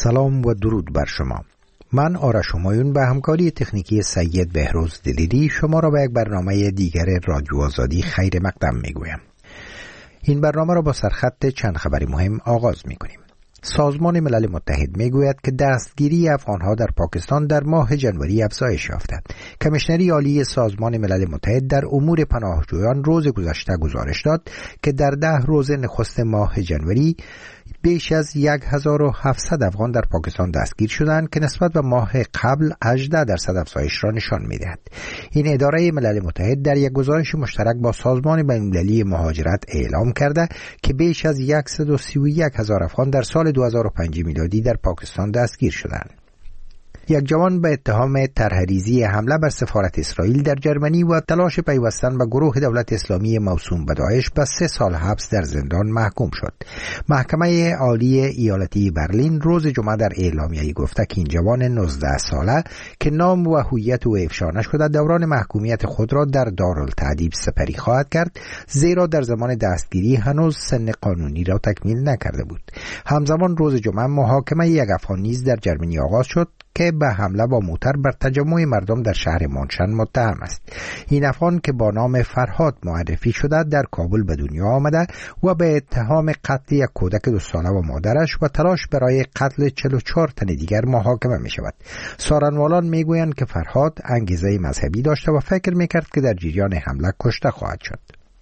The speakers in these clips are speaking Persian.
سلام و درود بر شما. من آرش همایون به همکاری تکنیکی سید بهروز دلیری شما را به یک برنامه دیگر رادیو آزادی خیر مقدم میگویم. این برنامه را با سرخط چند خبری مهم آغاز میکنیم. سازمان ملل متحد میگوید که دستگیری افغانها در پاکستان در ماه جنوری افزایش یافته. کمیشنری عالی سازمان ملل متحد در امور پناهجویان روز گذشته گزارش داد که در 10 روز نخست ماه جنوری بیش از 1700 افغان در پاکستان دستگیر شدند که نسبت به ماه قبل 18% افزایش را نشان می‌دهد. این اداره ملل متحد در یک گزارش مشترک با سازمان بین‌المللی مهاجرت اعلام کرده که بیش از 131,000 افغان در سال 2005 میلادی در پاکستان دستگیر شدند. یک جوان به اتهام طرح‌ریزی حمله بر سفارت اسرائیل در جرمنی و تلاش پیوستن به گروه دولت اسلامی موسوم به داعش به 3 سال حبس در زندان محکوم شد. محکمه عالی ایالتی برلین روز جمعه در اعلامیه‌ای گفته که این جوان 19 ساله که نام و هویت او افشا نشده دوران محکومیت خود را در دارالتعذیب سپری خواهد کرد، زیرا در زمان دستگیری هنوز سن قانونی را تکمیل نکرده بود. همزمان روز جمعه محاکمه یک افغان نیز در جرمنی آغاز شد که به حمله با موتر بر تجمع مردم در شهر مونشن متهم است. این افغان که با نام فرهاد معرفی شده در کابل به دنیا آمده و به اتهام قتل یک کودک 2 ساله و مادرش و تلاش برای قتل 44 تن دیگر محاکمه می شود. سارنوالان می گویند که فرهاد انگیزه مذهبی داشته و فکر می کرد که در جریان حمله کشته خواهد شد.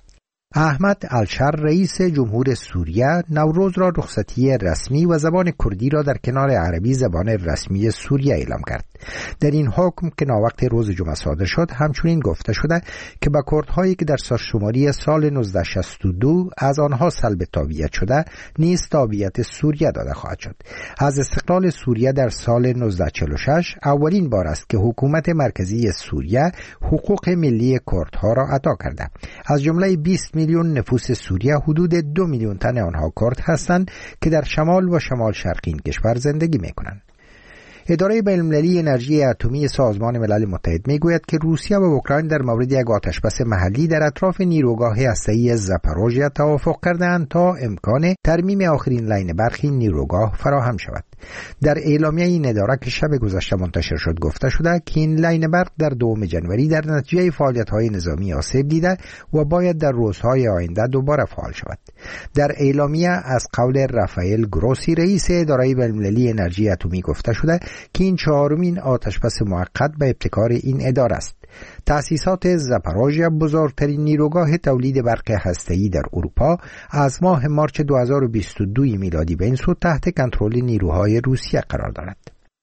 احمد الشر رئیس جمهور سوریه نوروز را رخصتی رسمی و زبان کردی را در کنار عربی زبان رسمی سوریه اعلام کرد. در این حکم که ناوقت روز جمعه صادر شد همچنین گفته شده که به کردهایی که در سالشماری سال 1962 از آنها سلب تابعیت شده نیز تابعیت سوریه داده خواهد شد. از استقلال سوریه در سال 1946 اولین بار است که حکومت مرکزی سوریه حقوق ملی کردها را عطا کرده. از جمله 20 میلیون نفوس سوریه حدود 2 میلیون تن آنها کرد هستند که در شمال و شمال شرقی این کشور زندگی می‌کنند. اداره بین‌المللی انرژی اتمی سازمان ملل متحد میگوید که روسیه و اوکراین در مورد یک آتشبس محلی در اطراف نیروگاه هسته‌ای زاپاروژیا توافق کردند تا امکان ترمیم آخرین لاین برق نیروگاه فراهم شود. در اعلامیه این اداره که شب گذشته منتشر شد گفته شده که این لاین برق در 2 جنوری در نتیجه فعالیت‌های نظامی آسیب دیده و باید در روزهای آینده دوباره فعال شود. در اعلامیه از قول رافائل گروسی رئیس اداره بین‌المللی انرژی اتمی گفته شده که این 4مین آتشبس موقت به ابتکار این اداره است. تأسیسات زاپاروژیا بزرگترین نیروگاه تولید برق هسته‌ای در اروپا از ماه مارچ 2022 میلادی به این سو تحت کنترل نیروهای روسیه قرار دارد.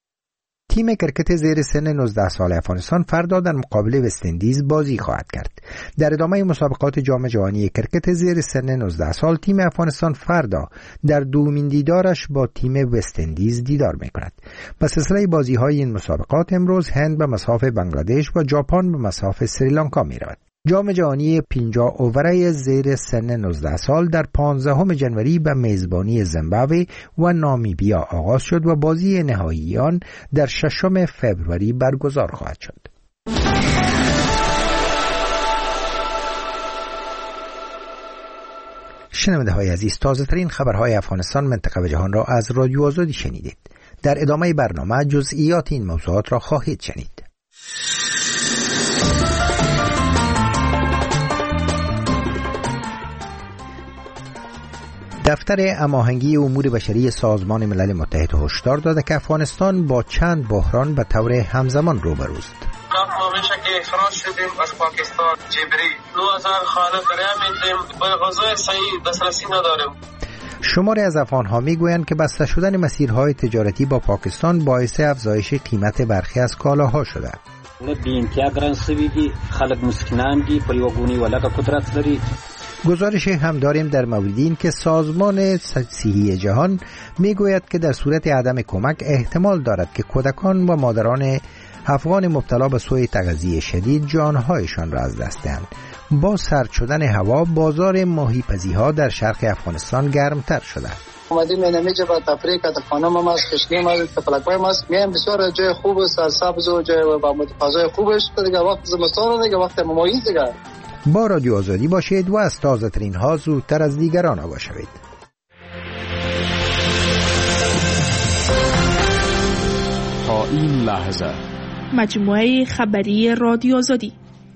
تیم کرکت زیر سن 19 سال افغانستان فردا در مقابل وست‌اندیز بازی خواهد کرد. در ادامه مسابقات جام جهانی کرکت زیر سن 19 سال تیم افغانستان فردا در دومین دیدارش با تیم وست‌اندیز دیدار می‌کند. با سلسله بازی‌های این مسابقات امروز هند به مصاف بنگلادش و ژاپن به مصاف سریلانکا می‌رود. جام جهانی 50 اووره زیر سن 19 سال در 15 جنوری به میزبانی زیمبابوه و نامیبیا آغاز شد و بازی نهایی آن در 6 فوریه برگزار خواهد شد. شنونده های عزیز، تازه ترین خبرهای افغانستان، منطقه و جهان را از رادیو آزادی شنیدید. در ادامه برنامه جزئیات این موضوعات را خواهید شنید. دفتر هماهنگی امور بشری سازمان ملل متحد هشدار داده که افغانستان با چند بحران به طور همزمان روبروست. ما میشه که اخراج شدیم از پاکستان، جبری 2000 خانه برای میدیم، به غذای صحیح دسترسی نداریم. شماری از افغان‌ها میگویند که بسته شدن مسیرهای تجارتی با پاکستان باعث افزایش قیمت برخی از کالاها شده. نه بی امتیاز ګران شوي دي، خلک مسکینان دي، په یوه ګونې ولکه قدرت لري. گزارش هم داریم در موردی این که سازمان صحی جهان میگوید که در صورت عدم کمک احتمال دارد که کودکان و مادران افغان مبتلا به سوء تغذیه شدید جانهایشان را از دست دهند. با سرد شدن هوا بازار ماهیپزی‌ها در شرق افغانستان گرمتر شده. اومدیم اینجا با تفریح که خانم ما است، کشنی ما است، پلک‌های ما است. میام بسیار جای خوب است، سرسبز و جای با فضای خوبش دیگه. وقت زمستان دیگه، وقت ممایز دیگه. با رادیو آزادی باشید و از تازه ترین ها زودتر از دیگران آگاه شوید. این لحظه. مجموعه خبری رادیو آزادی.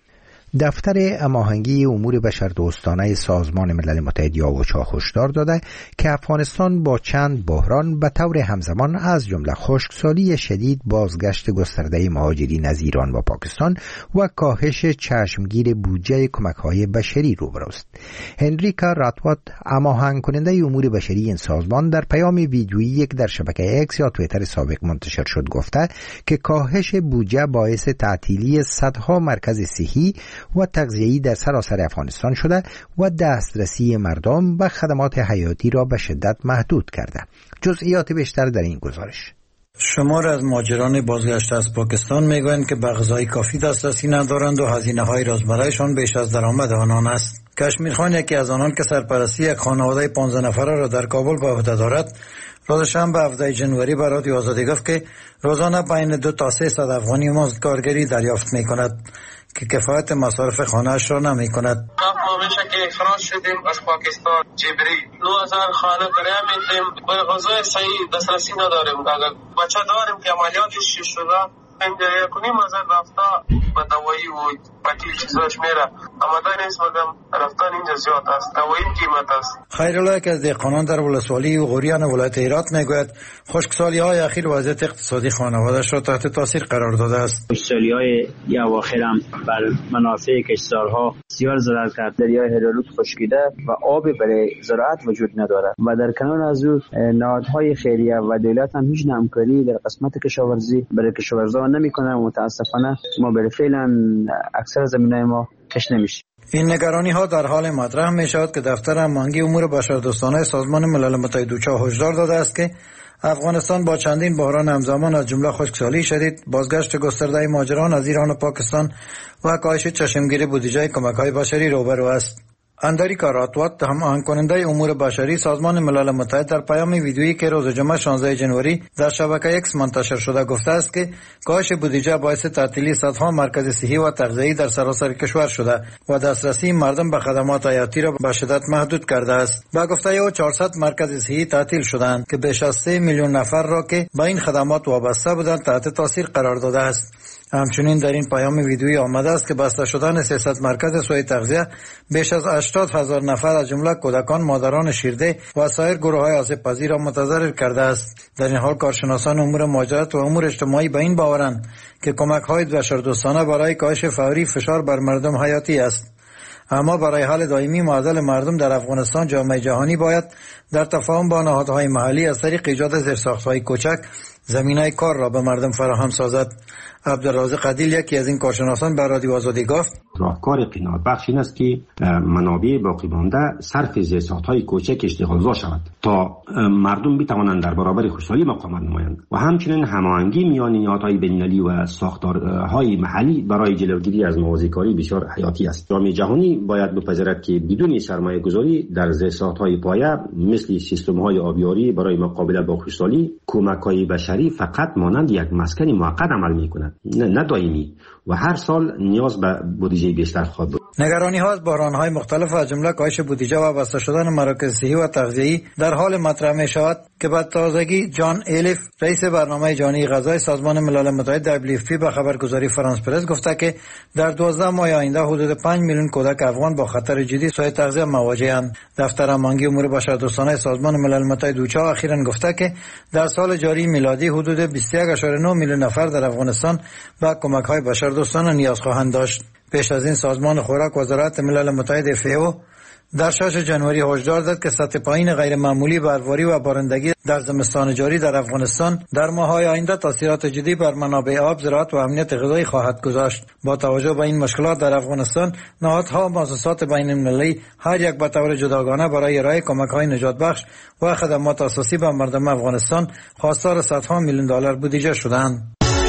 دفتر هماهنگی امور بشردوستانه سازمان ملل متحد یاوچا هشدار داده که افغانستان با چند بحران به طور همزمان از جمله خشکسالی شدید، بازگشت گسترده مهاجرین از ایران و پاکستان و کاهش چشمگیر بودجه کمک‌های بشری روبروست. هنریکا راتوات، هماهنگ کننده امور بشری این سازمان، در پیام ویدیویی یک در شبکه اکس یا توییتر سابق منتشر شد گفته که کاهش بودجه باعث تعطیلی صدها مرکز صحی و تغذیه‌ای در سراسر افغانستان شده و دسترسی مردم به خدمات حیاتی را به شدت محدود کرده. جزئیات بیشتر در این گزارش. شمار از مهاجران بازگشته از پاکستان میگویند که به غذای کافی دسترسی ندارند و هزینه‌های روزمره‌شان بیش از درآمد آنان است. کشمیر خان، یکی از آنان که سرپرستی یک خانواده 15 نفره را در کابل به عهده دارد، روز شنبه 17 جنوری به رادیو آزادی گفت که روزانه بین 2 تا 300 افغانی مزدکارگری دریافت می‌کند که کفایت مصارف خانه‌اش را نمی‌کند. ما میشه که اخراج شدیم از پاکستان جبری 9000 خانه کرایه میدیم، به غذای صحیح دسترسی نداریم. اگر بچه داریم که عملیاتش شده اینجا کنیم از رفته به دوایی و پاکی چیزاش میره، اما در نیست مگم رفتن اینجا زیاد است، دوایی قیمت است. خیرالله که از دهقانان در ولسوالی و غوریان ولایت هرات میگوید خشکسالی‌های اخیر وضعیت اقتصادی خانواده‌اش را تحت تاثیر قرار داده است. خشکسالی‌های اواخر هم بر منافع کشاورزها بسیار ضرر کرد. دریای هرالود خشکیده و آب برای زراعت وجود ندارد و در کنار از او نهادهای خیریه و دولت هم هیچ همکاری در قسمت کشاورزی برای کشاورزان نمی‌کنه و متاسفانه ما بالفعل اکثر زمینای ما کش نمیشه. این نگرانی ها در حال مطرح می شود که دفتر هماهنگی امور بشردوستانه سازمان ملل متحد یاوچا هشدار داده است که افغانستان با چندین بحران همزمان از جمله خشکسالی شدید، بازگشت گسترده مهاجران از ایران و پاکستان و کاهش چشمگیر بودجه کمک‌های بشری روبرو است. هنریکا راتوات، هماهنگ کننده امور بشری سازمان ملل متحد، در پیام ویدیویی که روز جمعه 16 جنوری در شبکه اکس منتشر شده گفته است که کاهش بودجه باعث تعطیلی صدها مرکز صحی و تغذیه‌ای در سراسر کشور شده و دسترسی مردم به خدمات حیاتی را به شدت محدود کرده است. با گفته او 400 مرکز صحی تعطیل شدند که بیش از 3 میلیون نفر را که به این خدمات وابسته بودند تحت تاثیر قرار داده است. همچنین در این پیام ویدیویی آمده است که بسته شدن 300 مرکز سوی تغذیه بیش از 80,000 نفر از جمله کودکان، مادران شیرده و سایر گروه‌های آسیب‌پذیر را متضرر کرده است. در این حال کارشناسان امور مهاجرت و امور اجتماعی به این باورند که کمک‌های بشردوستانه برای کاهش فوری فشار بر مردم حیاتی است. اما برای حل دائمی معضل مردم در افغانستان، جامعه جهانی باید در تفاهم با نهادهای محلی از طریق ایجاد زیرساخت‌های کوچک زمینه کار را به مردم فراهم سازد. عبدالرازق عدیل، یکی از این کارشناسان، به رادیو آزادی گفت راهکار قناعت بخش این است که منابع باقی مانده صرف زیرساخت‌های کوچک اشتغالزا شود تا مردم بتوانند در برابر خشکسالی مقاومت نمایند و همچنین هماهنگی میان نهادهای بین‌المللی و ساختارهای محلی برای جلوگیری از موازیکاری بسیار حیاتی است. جامعه جهانی باید بپذیرد که بدون سرمایه‌گذاری در زیرساخت‌های پایه مثل سیستم‌های آبیاری برای مقابله با خشکسالی، کمک‌های بشری فقط مانند یک مسکن موقت عمل می‌کند، نه دائمی، و هر سال نیاز به بودجه بیشتر خواهد بود. نگرانی ها از بحران‌های مختلف از جمله کاهش بودجه و بسته شدن مراکز صحی و تغذیه‌ای در حال مطرح می شود که به تازگی جان الیف، رئیس برنامه جهانی غذای سازمان ملل متحد WFP، به خبرگزاری فرانس پرس گفته که در 12 ماه آینده حدود 5 میلیون کودک افغان با خطر جدی سوء تغذیه مواجه‌اند. دفتر هماهنگی امور بشردوستانه سازمان ملل متحد یاوچا اخیراً گفته که در سال جاری میلادی حدود 21.9 میلیون نفر در افغانستان به کمک‌های بشردوستانه نیاز خواهند داشت. پیش از این سازمان خوراک و زراعت ملل متحد FAO در 6 جنوری هشدار داد که سطح پایین غیر معمولی برواری و بارندگی در زمستان جاری در افغانستان در ماه‌های آینده تاثیرات جدی بر منابع آب، زراعت و امنیت غذایی خواهد گذاشت. با توجه به این مشکلات در افغانستان، نهادها و مؤسسات بین‌المللی هر یک به طور جداگانه برای ارائه کمک‌های نجات بخش و خدمات اساسی به مردم افغانستان خواستار صدها میلیون دلار بودجه شدند.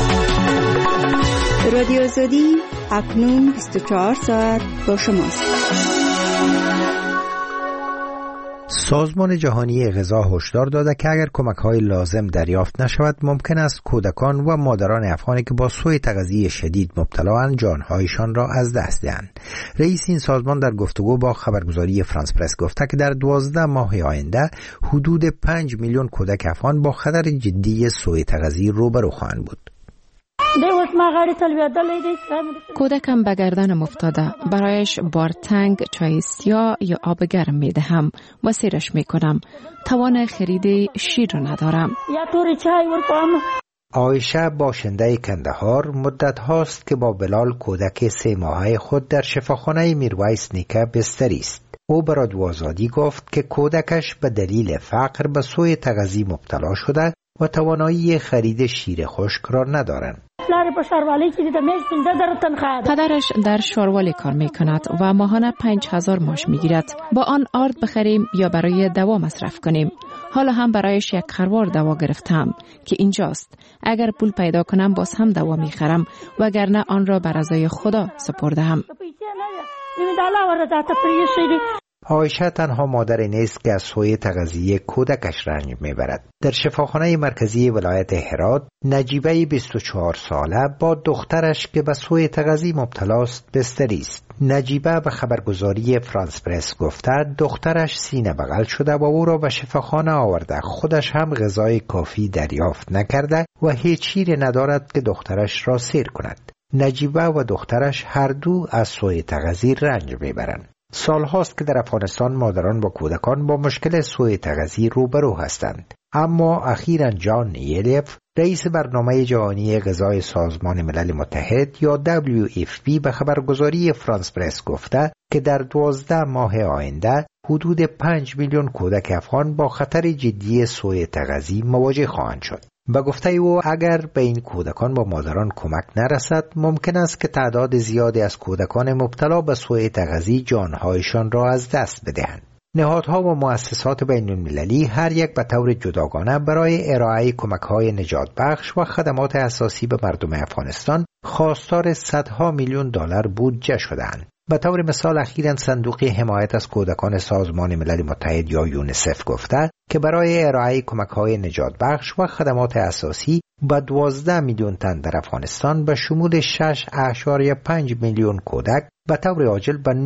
رادیو آزادی اکنون 24 ساعت با شماست. سازمان جهانی غذا هشدار داده که اگر کمک‌های لازم دریافت نشود، ممکن است کودکان و مادران افغانی که با سوء تغذیه شدید مبتلااند جانهایشان را از دست دهند. رئیس این سازمان در گفتگو با خبرگزاری فرانس پرس گفته که در 12 ماه آینده حدود 5 میلیون کودک افغان با خطر جدی سوء تغذیه روبرو خواهند بود. کودکم به گردنم افتاده. برایش بارتنگ چای سیاه یا آب گرم میدهم و سیرش میکنم. توان خرید شیر را ندارم. عایشه باشنده کندهار مدت هاست که با بلال کودک 3 ماهه خود در شفاخانه میرویس نیکه بستری است. او به رادیو آزادی گفت که کودکش به دلیل فقر به سوء تغذیه مبتلا شده و توانایی خرید شیر خشک را ندارند. پدرش در شاروالی کار می کند و ماهانه 5000 ماش می گیرد. با آن آرد بخریم یا برای دوا مصرف کنیم. حالا هم برایش 1 خروار دوا گرفتم که اینجاست. اگر پول پیدا کنم باز هم دوا می خرم وگرنه آن را به رضای خدا سپردم. عایشه تنها مادری نیست که از سوء تغذیه کودکش رنج میبرد. در شفاخانه مرکزی ولایت هرات، نجیبه 24 ساله با دخترش که به سوء تغذیه مبتلاست بستری است. نجیبه به خبرگزاری فرانس پرس گفته دخترش سینه بغل شده و او را به شفاخانه آورده. خودش هم غذای کافی دریافت نکرده و هیچ چیزی ندارد که دخترش را سیر کند. نجیبه و دخترش هر دو از سوء تغذیه رنج میبرند. سال هاست که در افغانستان مادران و کودکان با مشکل سوء تغذیه روبرو هستند. اما اخیراً جان یلیف رئیس برنامه جهانی غذای سازمان ملل متحد یا WFP به خبرگزاری فرانس پرس گفته که در 12 ماه آینده حدود 5 میلیون کودک افغان با خطر جدی سوء تغذیه مواجه خواهند شد. به گفته او اگر به این کودکان با مادران کمک نرسد ممکن است که تعداد زیادی از کودکان مبتلا به سوء تغذیه جانهایشان را از دست بدهند. نهادها و مؤسسات بین المللی هر یک به طور جداگانه برای ارائه کمک‌های نجات بخش و خدمات اساسی به مردم افغانستان خواستار صدها میلیون دلار بودجه شدند. به طور مثال اخیراً صندوق حمایت از کودکان سازمان ملل متحد یا یونیسف گفته که برای ارائه کمک‌های نجات بخش و خدمات اساسی به 12 میلیون تن در افغانستان به شمول 6.5 میلیون کودک به طور عاجل به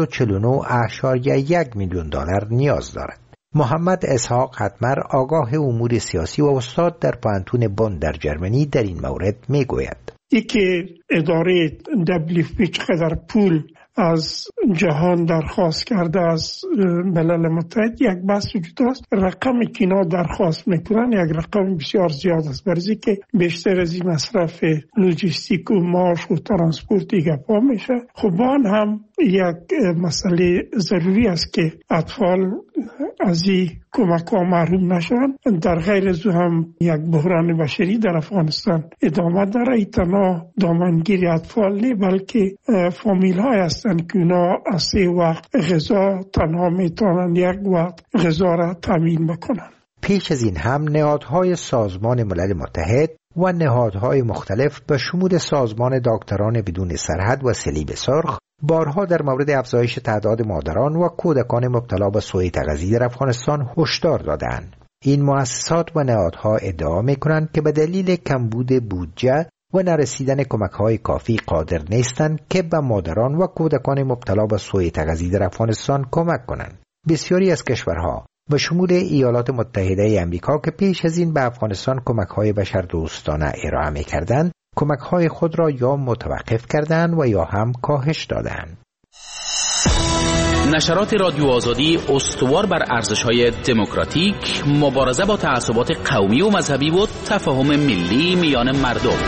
949.1 میلیون دلار نیاز دارد. محمد اسحاق حتمر آگاه امور سیاسی و استاد در پانتون بن در جرمنی در این مورد میگوید: ای که اداره WFP چقدر پول از جهان درخواست کرده از ملل متحد یک بحث وجود است. رقمی که اینا درخواست میکنن یک رقم بسیار زیاد است، برای که بیشتر از این مصرف لوجستیک و معاش و ترانسپورت دیگه پا میشه. خب آن هم یک مسئله ضروری است که اطفال از این کمک ها محروم نشن. در غیر از هم یک بحران بشری در افغانستان ادامه داره. ای تنها دامنگیری اطفال نه بلکه فامیل های هستن که اونا از 3 وقت غذا تنها میتونن 1 وقت غذا را تامین بکنن. پیش از این هم نهادهای سازمان ملل متحد و نهادهای مختلف به شمول سازمان دکتران بدون سرحد و صلیب سرخ بارها در مورد افزایش تعداد مادران و کودکان مبتلا به سوء تغذیه در افغانستان هشدار دادند. این مؤسسات و نهادها ادعا می‌کنند که به دلیل کمبود بودجه و نرسیدن کمک‌های کافی قادر نیستند که به مادران و کودکان مبتلا به سوء تغذیه در افغانستان کمک کنند. بسیاری از کشورها به شمول ایالات متحده آمریکا که پیش از این به افغانستان کمک‌های بشردوستانه ارائه می‌کردند، کمک‌های خود را یا متوقف کردند و یا هم کاهش دادند. نشرات رادیو آزادی استوار بر ارزش‌های دموکراتیک، مبارزه با تعصبات قومی و مذهبی و تفاهم ملی میان مردم.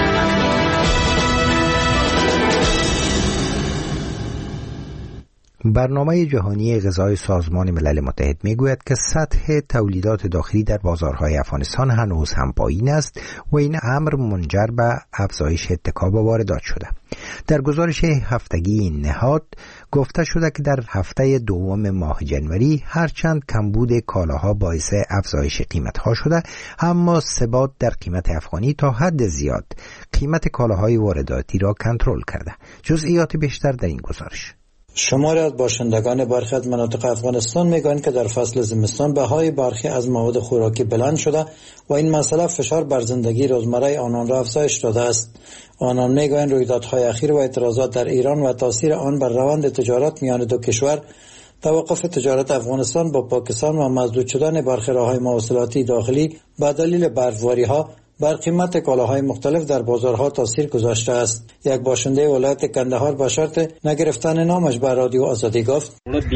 برنامه جهانی غذای سازمان ملل متحد میگوید که سطح تولیدات داخلی در بازارهای افغانستان هنوز هم پایین است و این امر منجر به افزایش اتکا به واردات شده. در گزارش هفتگی این نهاد گفته شده که در هفته دوم ماه جنوری هرچند کمبود کالاها باعث افزایش قیمتها شده، اما ثبات در قیمت افغانی تا حد زیاد قیمت کالاهای وارداتی را کنترل کرده. جزئیات بیشتر در این گزارش. شماری از باشندگان برخی از مناطق افغانستان میگویند که در فصل زمستان بهای برخی از مواد خوراکی بلند شده و این مسئله فشار بر زندگی روزمره آنان را افزایش داده است. آنان میگویند رویدادهای اخیر و اعتراضات در ایران و تاثیر آن بر روند تجارت میان دو کشور، توقف تجارت افغانستان با پاکستان و مسدود شدن برخی راههای مواصلاتی داخلی با دلیل برفباری‌ها بر قیمت کالاهای مختلف در بازارها تاثیر گذاشته است. یک باشنده ولایت کندهار به شرط نگرفتن نامش بر رادیو آزادی گفت: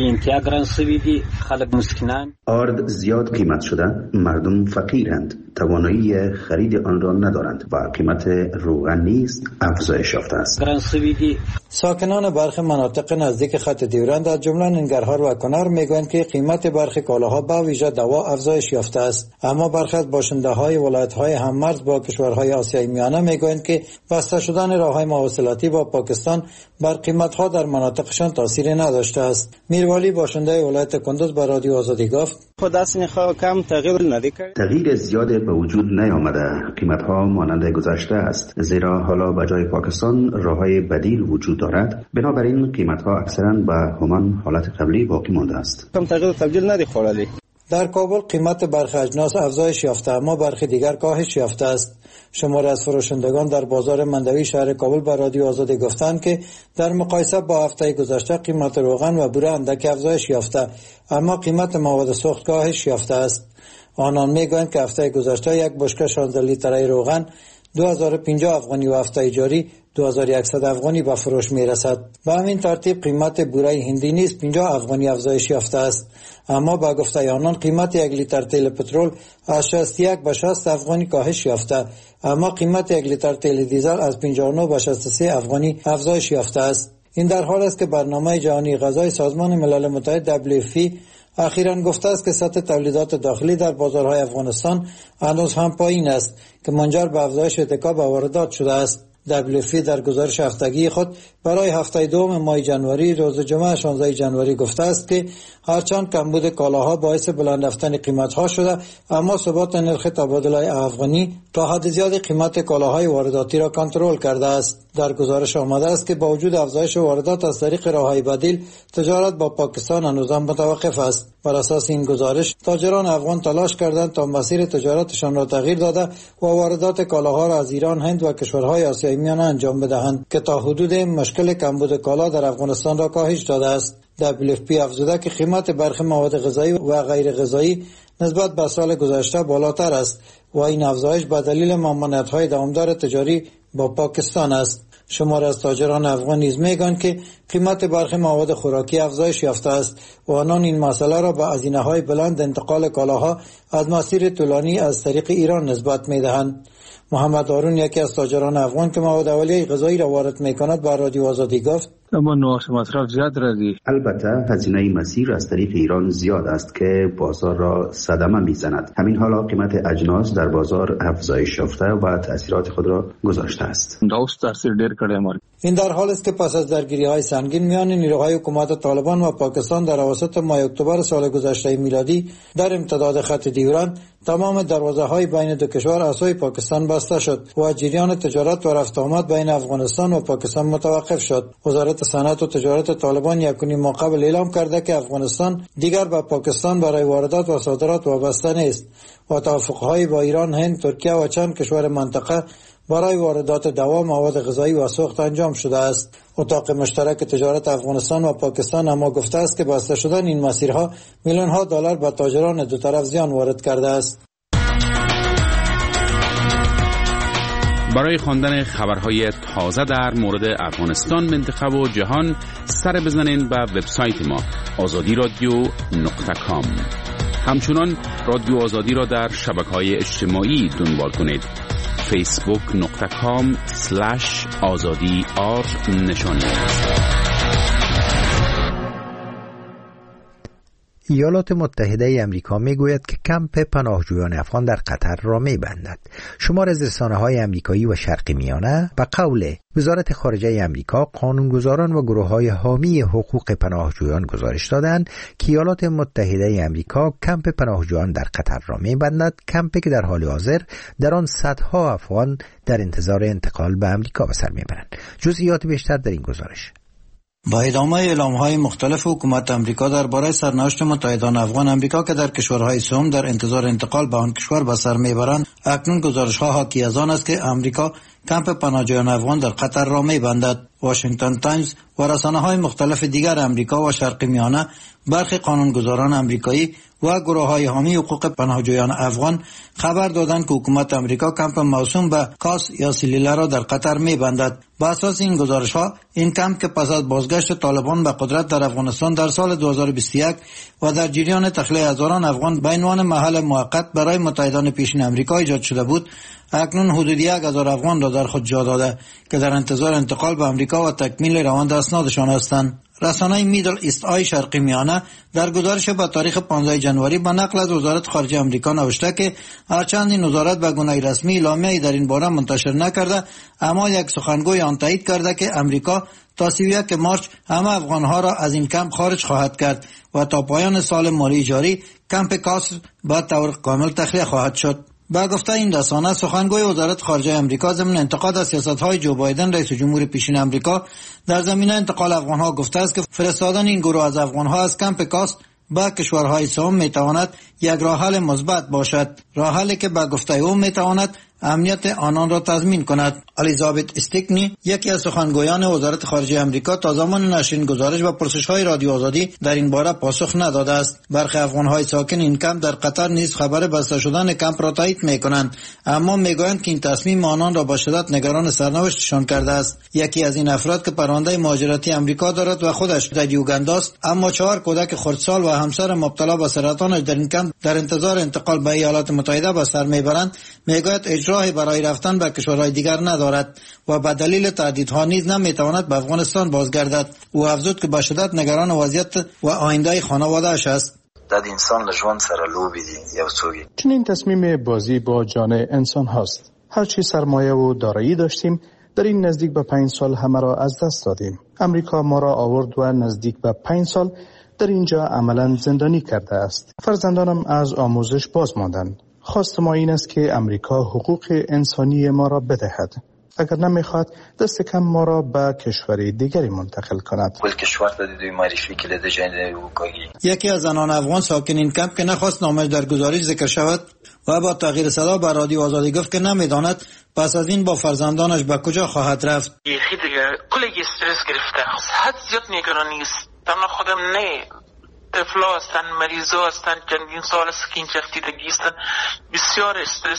آرد زیاد قیمت شده، مردم فقیرند، توانایی خرید آن را ندارند و قیمت روغن نیز افزایش یافته است. ساکنان برخی مناطق نزدیک خط دیورند از جمله ننگرهار و کنر میگویند که قیمت برخی کالاها به ویژه دوا افزایش یافته است، اما برخی از باشنده‌های ولایت‌های هممرز با کشورهای آسیای میانه میگویند که بسته شدن راه‌های مواصلاتی با پاکستان بر قیمت‌ها در مناطقشان تأثیری نداشته است. میروالی باشنده ولایت کندوز به رادیو آزادی گفت: تغییر زیاد به وجود نیامده، قیمت‌ها مانند گذشته است، زیرا حالا به جای پاکستان راه‌های بدیل وجود دارد، بنابراین قیمت‌ها اکثراً به همان حالت قبلی باقی مانده است. در کابل قیمت برخی اجناس افزایش یافته اما برخی دیگر کاهش یافته است. شماری از فروشندگان در بازار مندوی شهر کابل به رادیو آزادی گفتند که در مقایسه با هفته گذشته قیمت روغن و بوره اندک افزایش یافته اما قیمت مواد سوخت کاهش یافته است. آنان میگویند که هفته گذشته یک بشکه 16 لیتره روغن 2050 افغانی و هفته جاری 2100 افغانی به فروش میرسد. به همین ترتیب قیمت بوره هندی نیز 50 افغانی افزایش یافته است، اما با گفته آنان قیمت یک لیتر تیل پترول از 61 به 60 افغانی کاهش یافته، اما قیمت یک لیتر تیل دیزل از 59 به 63 افغانی افزایش یافته است. این در حال است که برنامه جهانی غذای سازمان ملل متحد WFP اخیراً گفته است که سطح تولیدات داخلی در بازارهای افغانستان هنوز هم پایین است که منجر به افزایش اتکا به واردات شده است. WFP در گزارش هفتگی خود برای هفته دوم ماه جنوری روز جمعه 16 جنوری گفته است که هرچند کمبود کالاها باعث بلند رفتن قیمتها شده، اما ثبات نرخ تبادله افغانی تا حد زیادی قیمت کالاهای وارداتی را کنترل کرده است. در گزارش آمده است که با وجود افزایش واردات از طریق راههای بدیل، تجارت با پاکستان هنوزم متوقف است. بر اساس این گزارش تاجران افغان تلاش کردند تا مسیر تجارتشان را تغییر داده و واردات کالاها را از ایران، هند و کشورهای آسیای میانه انجام بدهند که تا حدود مشکل کمبود کالا در افغانستان را کاهش داده است. WFP افزوده که قیمت برخی مواد غذایی و غیر غذایی نسبت به سال گذشته بالاتر است و این افزایش به دلیل ممانعت‌های دوامدار تجاری با پاکستان است. شمار از تاجران افغان نیز میگویند که قیمت برخی مواد خوراکی افزایش یافته است و آنان این مسئله را به هزینه‌های بلند انتقال کالاها از مسیر طولانی از طریق ایران نسبت می‌دهند. محمد هارون، یکی از تاجران افغان که مواد اولیه غذایی را وارد می‌کند، به رادیو آزادی گفت: اما نرخ مصرف زیاد رادی. البته هزینه مسیر از طریق ایران زیاد است که بازار را صدمه میزند. همین حالا قیمت اجناس در بازار افزایش یافته و تأثیرات خود را گذاشته است. این در حال است که پس از درگیری‌های سنگین میان نیروهای حکومت طالبان و پاکستان در اواسط ماه اکتبر سال گذشته میلادی در امتداد خط دیورند تمام دروازه‌های بین دو کشور از سوی پاکستان بسته شد و جریان تجارت و رفت آمد بین افغانستان و پاکستان متوقف شد. وزارت صنعت و تجارت طالبان یکونی ماه قبل اعلام کرده که افغانستان دیگر به پاکستان برای واردات و صادرات وابسته نیست و توافق‌های با ایران، هند، ترکیه و چند کشور منطقه برای واردات دوا، مواد غذایی و سوخت انجام شده است. اتاق مشترک تجارت افغانستان و پاکستان اما گفته است که بسته شدن این مسیرها میلیون‌ها دلار به تاجران دو طرف زیان وارد کرده است. برای خواندن خبرهای تازه در مورد افغانستان، منطقه و جهان سر بزنین به وبسایت ما azadi.radio.com. همچنان رادیو آزادی را در شبکه‌های اجتماعی دنبال کنید. facebook.com/azadi_r نشانی. ایالات متحده ای آمریکا میگوید که کمپ پناهجویان افغان در قطر را میبندد. شمار از رسانه‌های آمریکایی و شرقی میانه به قول وزارت خارجه آمریکا، قانونگذاران و گروه‌های حامی حقوق پناهجویان گزارش دادند که ایالات متحده ای آمریکا کمپ پناهجویان در قطر را میبندد، کمپی که در حال حاضر در آن صدها افغان در انتظار انتقال به آمریکا به سر میبرند. جزئیات بیشتر در این گزارش. با ادامه اعلام‌های مختلف حکومت آمریکا درباره سرنوشت متحدان افغان آمریکا که در کشورهای سوم در انتظار انتقال به آن کشور به سر میبرند، اکنون گزارش‌ها حاکی از آن است که آمریکا کمپ پناهجویان افغان در قطر را میبندد. واشنگتن تایمز و رسانه‌های مختلف دیگر آمریکا و شرق میانه برخی قانونگذاران آمریکایی و گروه‌های حامی حقوق پناهجویان افغان خبر دادند که حکومت امریکا کمپ موسوم به کاس یا سلیله را در قطر می‌بندد. بر اساس این گزارش‌ها این کمپ که پس از بازگشت طالبان به قدرت در افغانستان در سال 2021 و در جریان تخلیه هزاران افغان به عنوان محل موقت برای متحدان پیشین امریکا ایجاد شده بود، اکنون حدود 1000 افغان را در خود جا داده که در انتظار انتقال به امریکا و تکمیل روند اسنادشان هستند. رسانه میدل ایست آی شرقی میانه در گزارش با تاریخ 15 جنوری به نقل از وزارت خارجه امریکا نوشته که هرچند این وزارت به گونه رسمی اعلامیه‌ای در این باره منتشر نکرده، اما یک سخنگوی آن تایید کرده که امریکا تا 31 مارس همه افغانها را از این کمپ خارج خواهد کرد و تا پایان سال مالی جاری کمپ کاسر به طور کامل تخلیه خواهد شد. با گفته این رسانه، سخنگوی وزارت خارجه امریکا ضمن انتقاد از سیاست‌های جو بایدن رئیس جمهور پیشین امریکا در زمینه انتقال افغان‌ها گفته است که فرستادن این گروه از افغان‌ها از کمپ کاس به کشورهای سوم میتواند یک راه حل مثبت باشد، راه حلی که به گفته او میتواند امنیت آنان را تضمین کند. الیزابت استیکنی، یکی از سخنگویان وزارت خارجه امریکا، تا زمان نشر این گزارش و پرسش‌های رادیو آزادی در این باره پاسخ نداده است. برخی افغان‌های ساکن این کمپ در قطر نیز خبر بسته شدن کمپ را تایید می‌کنند، اما می‌گویند که این تصمیم آنان را با شدت نگران سرنوشتشان کرده است. یکی از این افراد که پرونده مهاجرتی امریکا دارد و خودش در یوگاندا است، اما 4 کودک خردسال و همسر مبتلا به سرطان در این کمپ در انتظار انتقال به ایالات متحده به سر می‌برند، می‌گوید راهی برای رفتن به کشورهای دیگر ندارد و به دلیل تهدیدها نیز نمیتواند به افغانستان بازگردد. او افزود که به شدت نگران وضعیت و آینده خانواده‌اش است. د انسان له ژوند سره لوبې دي یو څوک. چنین تصمیم بازی با جان انسان هاست. هرچی سرمایه و دارایی داشتیم در این نزدیک به 5 سال همه را از دست دادیم. امریکا ما را آورد و نزدیک به 5 سال در اینجا عملا زندانی کرده است. فرزندانم از آموزش باز ماندند. خواست ما این است که امریکا حقوق انسانی ما را بدهد. اگر نمیخواد دست کم ما را به کشور دیگری منتقل کند. یکی از زنان افغان ساکن این کمپ که نخواست نامش در گزارش ذکر شود و با تغییر صدا به رادیو آزادی گفت که نمیداند پس از این با فرزندانش به کجا خواهد رفت. یکی دیگه کلی استرس گرفته. حد زیاد نگرانی است. تنها خودم نه. طفلا هستن، مریضا هستن، چندین سال است که این چفتیدگی هستن، بسیار استرس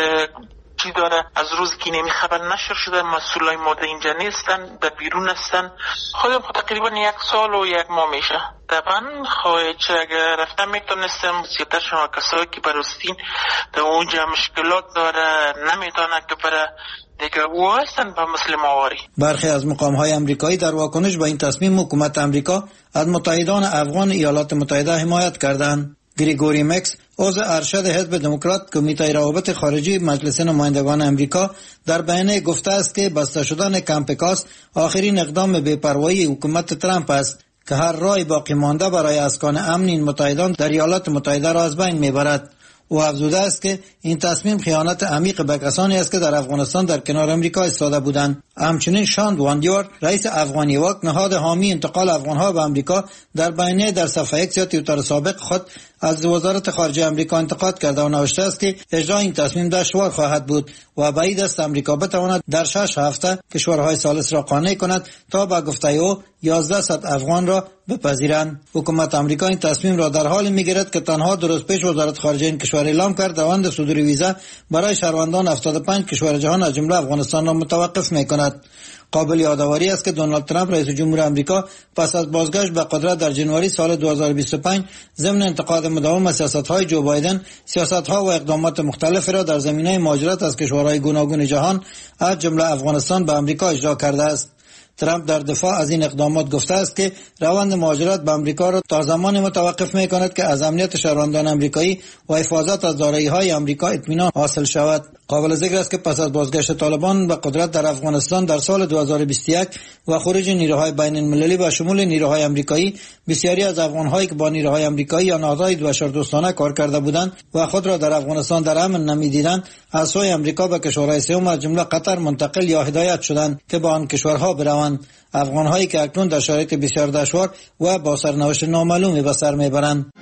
چی داره. از روز که نمی خبر نشر شده مسئولای مورد اینجا نیستن، در بیرون هستن. خودم تقریبا 1 سال و 1 ماه میشه. طبعا خواهد چه اگر رفتن میتونستم زیادتر شما کسایی که برستین در اونجا مشکلات داره نمیتونه که برای دیگه او هستن به مسلم آواری. برخی از مقام‌های امریکایی در واکنش به این تصمیم حکومت امریکا از متحدان افغان ایالات متحده حمایت کردند. گریگوری مکس، عضو ارشد حزب دموکرات کمیته روابط خارجی مجلس نمایندگان امریکا، در بیانیه گفته است که بسته شدن کمپ کاس آخرین اقدام بی‌پروایی حکومت ترامپ است که هر راهی باقی مانده برای اسکان امن این متحدان در ایالات متحده را از بین میبرد. او افزوده است که این تصمیم خیانت عمیق به کسانی است که در افغانستان در کنار امریکا ایستاده بودند. همچنین شاند واندیور، رئیس افغانی وک نهاد حامی انتقال افغانها به امریکا، در بیانیه در صفحه X یا توییتر سابق خود از وزارت خارجه امریکا انتقاد کرده و نوشته است که اجرای این تصمیم دشوار خواهد بود و بعید است امریکا بتواند در 6 هفته کشورهای ثالث را قانع کند تا به گفته او 1100 افغان را بپذیرند. حکومت امریکا این تصمیم را در حالی میگیرد که تنها 2 روز پیش وزارت خارجه این کشور اعلام کرد روند صدور ویزا برای شهروندان 75 کشور جهان از جمله افغانستان را متوقف میکند. قابل یادآوری است که دونالد ترامپ رئیس جمهور آمریکا پس از بازگشت به قدرت در جنوری سال 2025 ضمن انتقاد مداوم از سیاست‌های جو بایدن، سیاست‌ها و اقدامات مختلفی را در زمینه مهاجرت از کشورهای گوناگون جهان از جمله افغانستان به آمریکا اجرا کرده است. ترامپ در دفاع از این اقدامات گفته است که روند مهاجرت به آمریکا را تا زمانی متوقف می‌کند که از امنیت شهروندان آمریکایی و حفاظت از دارایی‌های آمریکا اطمینان حاصل شود. قابل ذکر است که پس از بازگشت طالبان به قدرت در افغانستان در سال 2021 و خروج نیروهای بین‌المللی به شمول نیروهای آمریکایی، بسیاری از افغان‌هایی که با نیروهای آمریکایی یا نهادهای بشردوستانه کار کرده بودند و خود را در افغانستان در امن نمی‌دیدند، از سوی آمریکا به کشورهای سوم از جمله قطر منتقل یا هدایت شدند که به آن کشورها بروند. افغان‌هایی که اکنون در شرایط بسیار دشوار و با سرنوشت نامعلومی به سر میبرند.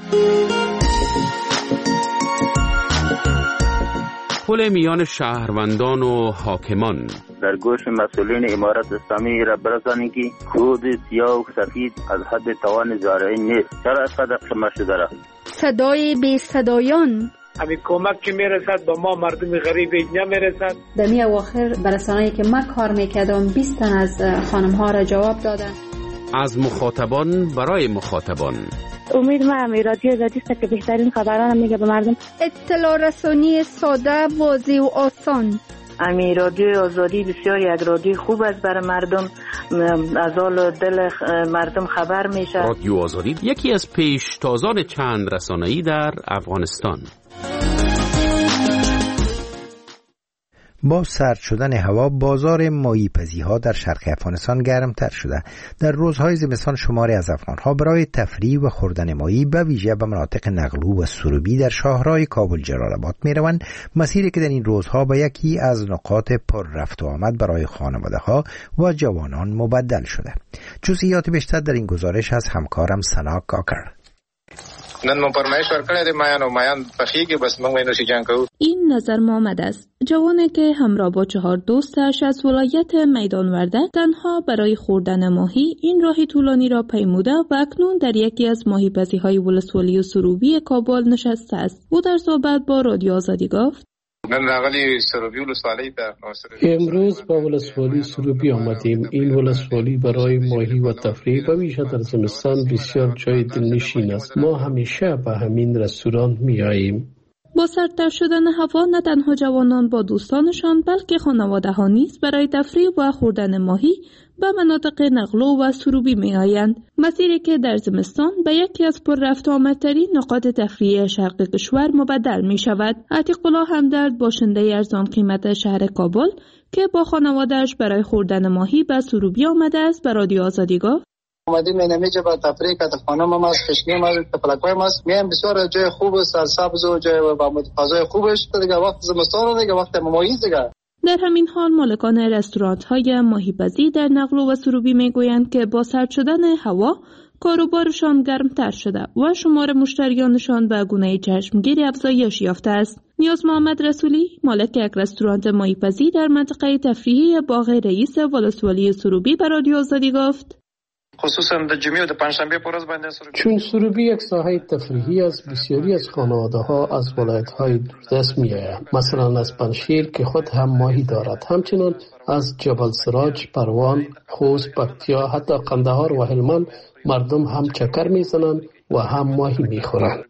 پل میان شهروندان و حاکمان در گوش مسئولین امارت اسلامی را برسانید که کود سیاه و سفید از حد توان زارعین نیست. چرا اینقدر قیمت شده را؟ صدای بی صدایان. همین کمک که میرسد به ما مردم غریب نمیرسد. در می اواخر برسانه‌ای که من کار میکردم 20 تن از خانم ها را جواب دادن. از مخاطبان برای مخاطبان. امید من رادیو آزادی است که بهترین خبران میگه به مردم. اطلاع رسانی ساده، واضح و آسان. امی رادیو آزادی بسیار یک رادیو خوب است برای مردم، از حال دل مردم خبر میشه. رادیو آزادی یکی از پیشتازان چند رسانه‌ای در افغانستان. با سرد شدن هوا بازار ماهیپزی‌ها در شرق افغانستان گرمتر شده. در روزهای زمستان شماری از افغان‌ها برای تفریح و خوردن ماهی به ویژه به مناطق نقلو و سروبی در شاهراه کابل جلال‌آباد می‌روند، مسیری که در این روزها به یکی از نقاط پر رفت و آمد برای خانواده‌ها و جوانان مبدل شده. جزئیات بیشتر در این گزارش از همکارم سنا کاکر. نن مو پرمایش ورکړی دی مایان پخیږي بس موږ وینو چې جنگ کوو. این نظر محمد است، جوانی که همراه با 4 دوستش از ولایت میدان وردک تنها برای خوردن ماهی این راه طولانی را پیموده و اکنون در یکی از ماهیپزی‌های ولسوالی سروبی کابل نشسته است. او در صحبت با رادیو آزادی گفت: امروز با ولسوالی سروبی آمدیم. این ولسوالی برای ماهی و تفریح و ویژه در زمستان بسیار جای دلنشین است. ما همیشه به همین رستوران می آییم. با سردتر شدن هوا نه تنها جوانان با دوستانشان بلکه خانواده ها نیز برای تفریح و خوردن ماهی به مناطق نقلو و سروبی می آیند. مسیری که در زمستان به یکی از پر رفت و آمدترین نقاط تفریحی شرق کشور مبدل می شود. عتیق الله همدرد باشنده ارزان قیمت شهر کابل که با خانواده‌اش برای خوردن ماهی به سروبی آمده است به رادیو آزادی گفت: اومدیم اینجا با تفریح که خانم هم است، کشنیم است، تپلک‌های هم است. میام بسیار جای خوب و سرسبز و جای با فضای خوبش دیگه. وقت زمستان دیگه وقت ماهی دیگه. در همین حال مالکان رستوران‌های ماهیپزی در نقلو و سروبی میگویند که با سرد شدن هوا کاروبارشان گرمتر شده و شمار مشتریانشان به گونه چشمگیری افزایش یافته است. نیاز محمد رسولی مالک یک رستوران ماهیپزی در منطقه تفریحی باغ رئیس ولسوالی سروبی به رادیو آزادی گفت: خصوصا د جمعې او د پنجشنبه په ورځ باندې چون سروبی یک ساحه تفریحی است، بسیاری از خانواده‌ها از ولایت‌های دوردست می‌آیند، مثلا از پنجشیر که خود هم ماهی دارد، همچنین از جبل سراج، پروان، خوست، پکتیا، حتی قندهار و هلمند مردم هم چکر می‌زنند و هم ماهی می‌خورند.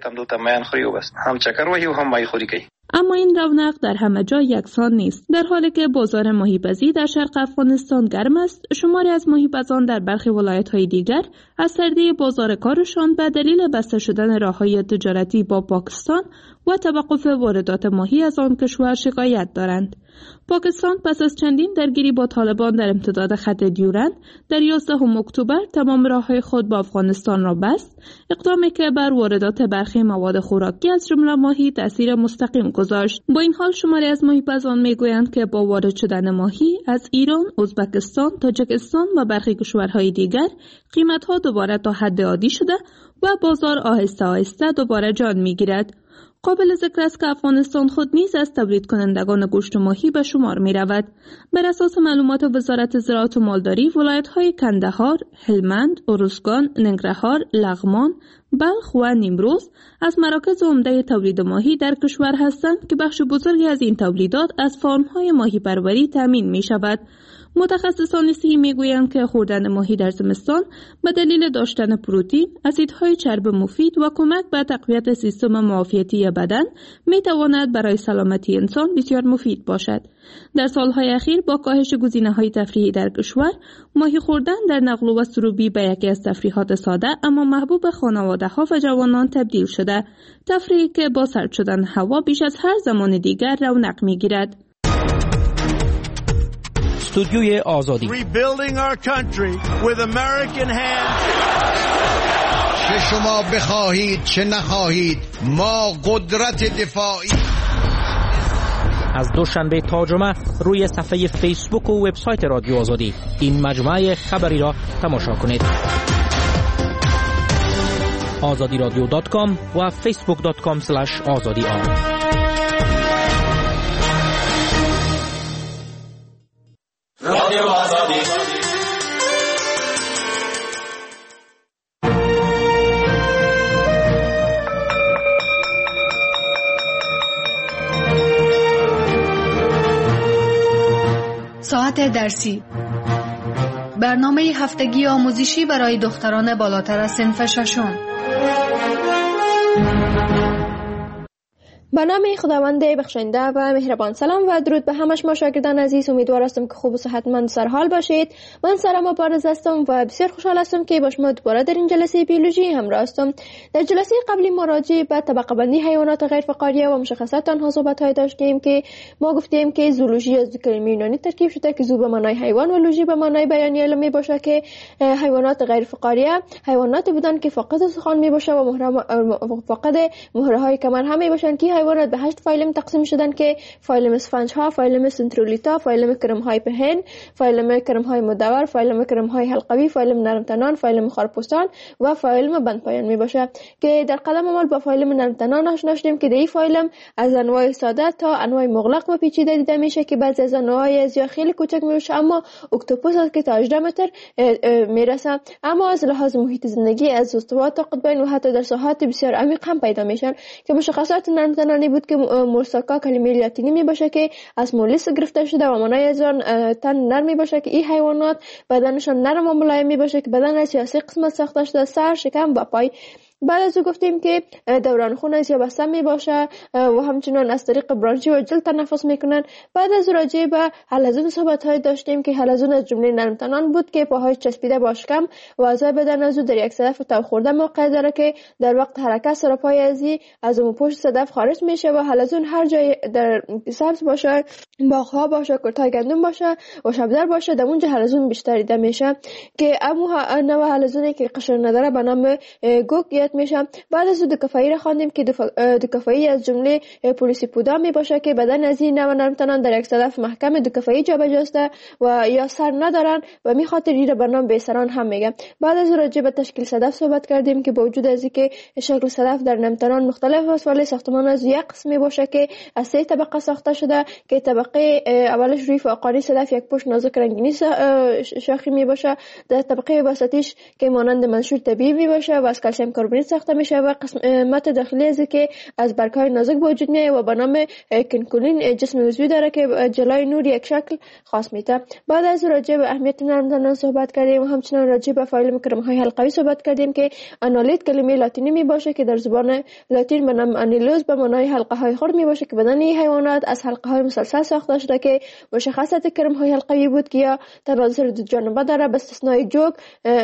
هم چکر وهي و هم ماهی خوری کوي. اما این رونق در همه جا یکسان نیست. در حالی که بازار ماهیپزی در شرق افغانستان گرم است، شماری از ماهیپزان در برخی ولایت‌های دیگر از سردی بازار کارشان به دلیل بسته شدن راه‌های تجارتی با پاکستان و توقف واردات ماهی از آن کشور شکایت دارند. پاکستان پس از چندین درگیری با طالبان در امتداد خط دیورند در 11 اکتبر تمام راه‌های خود با افغانستان را بست، اقدامی که بر واردات برخی مواد خوراکی از جمله ماهی تأثیر مستقیم گذاشت. با این حال شماری از ماهیپزان میگویند که با وارد شدن ماهی از ایران، ازبکستان، تاجیکستان و برخی کشورهای دیگر قیمت‌ها دوباره تا حد عادی شده و بازار آهسته آهسته دوباره جان می‌گیرد. قابل ذکر است که افغانستان خود نیز از تولید کنندگان گوشت ماهی به شمار می رود. بر اساس معلومات وزارت زراعت و مالداری، ولایت‌های کندهار، هلمند، ارزگان، ننگرهار، لغمان، بلخ و نیمروز از مراکز عمده تولید ماهی در کشور هستند که بخش بزرگی از این تولیدات از فارم‌های ماهی پروری تامین می شود. متخصصان صحی میگویند که خوردن ماهی در زمستان به دلیل داشتن پروتئین، اسیدهای چرب مفید و کمک به تقویت سیستم معافیتی بدن میتواند برای سلامتی انسان بسیار مفید باشد. در سالهای اخیر با کاهش گزینه‌های تفریحی در کشور، ماهی خوردن در نقلو و سروبی به یکی از تفریحات ساده اما محبوب خانواده‌ها و جوانان تبدیل شده. تفریحی که با سرد شدن هوا بیش از هر زمان دیگر رونق میگیرد. استودیوی آزادی. چه شما بخواهید چه نخواهید، ما قدرت دفاعی. از دوشنبه تا جمعه روی صفحه فیسبوک و وبسایت رادیو آزادی این مجموعه خبری را تماشا کنید. azadiradio.com و facebook.com/azadi. رادیو آزادی. ساعت درسی، برنامه هفتگی آموزشی برای دختران بالاتر از صنف ششم. به نام خداوند بخشنده و مهربان. سلام و درود به همه شما شاگردان عزیز. امیدوار هستم که خوب و صحتمند سر حال باشید. من سارا مبارز هستم و بسیار خوشحال هستم که با شما دوباره در این جلسه بیولوژی همراه هستم. در جلسه قبلی ما راجع به طبقه بندی حیوانات غیر فقاریه و مشخصات آنها صحبت داشتیم که ما گفتیم که زولوژی از دو کلمه یونانی ترکیب شده که زو به معنای حیوان و لوژی به معنای بیانی علمی باشه که حیوانات غیر فقاریه حیواناتی بودن که فاقد استخوان می باشه و فاقد مهره های کمر هم می باشن که حیوانات به 8 فایلم تقسیم شدن که فایلم اسفنج ها، فایلم سنترولیتا، فایلم کرم های پهن، فایلم کرم های مدور، فایلم کرم های حلقوی، فایلم نرم تنان، فایلم خارپوستان و فایلم بند پایان می باشه که در قدم اول با فایلم نرم تنان آشنا شدیم که این فایلم از انواع ساده تا انواع مغلق و پیچیده دیده میشه که بعضی از انواع از یا خیلی کوچک میشه اما اکتوپوس است که تا 18 متر میرسه، اما از لحاظ محیط زندگی از استوات تا قطبین و حتی در ساحات بسیار عمیق هم پیدا میشن که مشخصات نرم تنانی بود که مورساکا کلمه لاتینی می باشه که از مولیس گرفته شده و معنای از آن تن نرم می باشه که این حیوانات بدنشان نرم و ملایم می باشه که بدن از سیاسی قسمت ساخته شده، سر، شکم و پای. بعد از او گفتیم که دوران خون از یا بسته می باشه و همچنان از طریق برانشی و جلد تنفس میکنن. بعد از راجع به حلزون صحبت های داشتیم که حلزون از جمله نرم تنان بود که پاهای چسبیده با شکم و اعضای بدن از او در یک صدف تو خورده موقع داره که در وقت حرکت سراپای از اون پشت صدف خارج میشه و حلزون هر جای در سبز باشه، باغ‌ها باشه، کورتای گندم باشه و شبدر باشه در اونجا حلزون بیشتر دیده میشه که اما نوع حلزونی که قشر نداره به نام گوگ میشه. بعد از دکافایی را خواندیم که دکافایی از جمله پولیسیپودا می باشه که بدن از این نوع نرم تنان در یک صدف محکم دکافایی جابجاست و یا سر ندارن و می خاطر این را به نام بیسران هم میگه. بعد از راجع به تشکیل صدف صحبت کردیم که با وجود از اینکه شکل صدف در نرم تنان مختلف است ولی ساختمان از یک قسم می باشه که از 3 طبقه ساخته شده که طبقه اولش روی فوقانی صدف یک پشت نازک رنگینی شاخی می باشه، در طبقه وسطیش که مانند منشور طبیعی می باشه و از کلسیم کربونیت ساخته میشه و قسمت داخلی از که از برگ‌های نازک به وجود میاد و به نام کنکولین جسم عضوی داره که جلوی نور یک شکل خاص میده. بعد از راجع به اهمیت نرم تنان صحبت کردیم و همچنین راجع به فایلم کرم‌های حلقوی صحبت کردیم که آنالیت کلمه لاتینی می باشه که در زبان لاتین به نام آنیلوز به معنای حلقه های خرد می باشه که بدن این حیوانات از حلقه های مسلسل ساخته شده که مشخصات کرم‌های حلقوی بود که یا تناظر دو جانبه داره به استثنای جوک.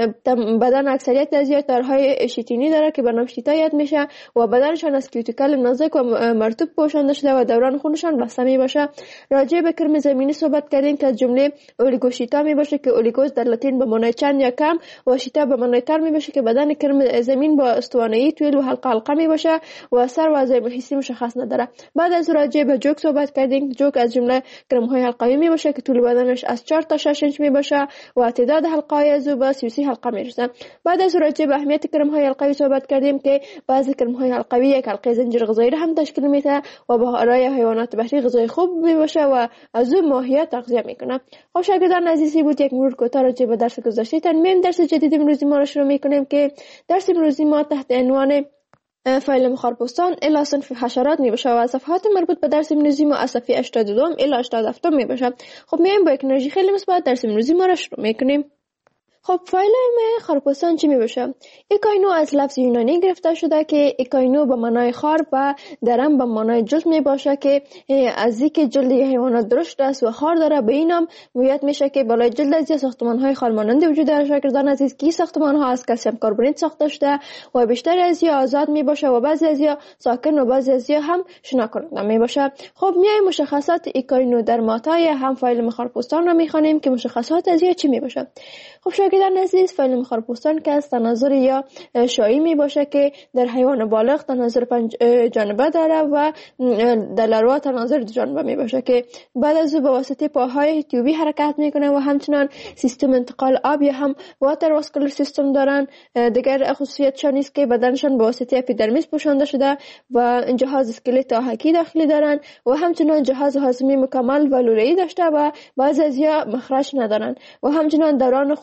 بدن اکثریت از دارهای شیتینی داره که به نام شیتا یاد میشه و بدنشان از کیوتیکل نازک و مرطوب پوشانده شده و دوران خونشان بسته می باشه. راجع به کرم زمینی صحبت کردیم که از جمله اولیگوشیتا می باشه که اولیگوز در لاتین به معنای چند یا کم و شیتا به معنای تر می باشه که بدن کرم زمین با استوانه‌ای طویل و حلقه حلقه می باشه و سر و اعضای حسی مشخص نداره. بعد از راجع به جوک صحبت کردیم. جوک از جمله کرم‌های حلقوی می باشه که طول بدنش از 4 تا 6 انچ می باشه و تعداد حلقه‌های از او به 33 حلقه می رسه. بعد از راجع به اهمیت کرم‌های حلقوی صحبت کردیم که بعضی کرم‌های حلقوی یک حلقه زنجیر غذایی را هم تشکیل میده و برای حیوانات بحری غذای خوب میباشه و از اون ماهیات تغذیه میکنه. خب شاگردان عزیزی بود یک مرور کوتاه راجع به درس گذشته تمام درس جدید امروزی ما را شروع میکنیم که درس امروزی ما تحت عنوان فایلم خارپوستان الی صنف حشرات میباشه و صفحات مربوط به درس امروزی ما از صفحه 82 الی 87 میباشه. خب میایم با یک انرژی خیلی مثبت درس امروزی ما را شروع میکنیم. خب فایلم خارپوستان چی می باشه؟ ایکاینو از لفظ یونانی گرفته شده که ایکاینو به معنای خار و درم به معنای جلد می باشه که از اینکه جلد حیوانات درشت است و خار داره به این نام گویت میشه که بالای جلد از ساختمان های خارمانند وجود داره. شاگردان عزیز که ساختمان ها از کلسیم کربونیت ساخته شده و بیشتر از آزاد می باشه و بعضی از ساکن و بعضی از هم شنا کننده می باشه. خب میایم مشخصات ایکاینو در ماتای هم فایلم خارپوستان رو میخوانیم که مشخصات از چی می باشه. خب شاگردان عزیز فایلم خارپوستان که از تناظر یا شایی می باشه که در حیوان بالغ تناظر 5 جانبه داره و در لاروا تناظر 2 جانبه می باشه که بعد از او به واسطه پاهای تیوبی حرکت میکنه و همچنان سیستم انتقال آب یا هم واتر واسکولار سیستم دارن. دیگر خصوصیتشان است که بدنشان به واسطه اپیدرمیس پوشانده شده و جهاز اسکلت آهکی داخلی دارن و همچنان جهاز هاضمه مکمل و لوله‌ای داشته و بعضی از مخرج ندارن و همچنان دوران خونشان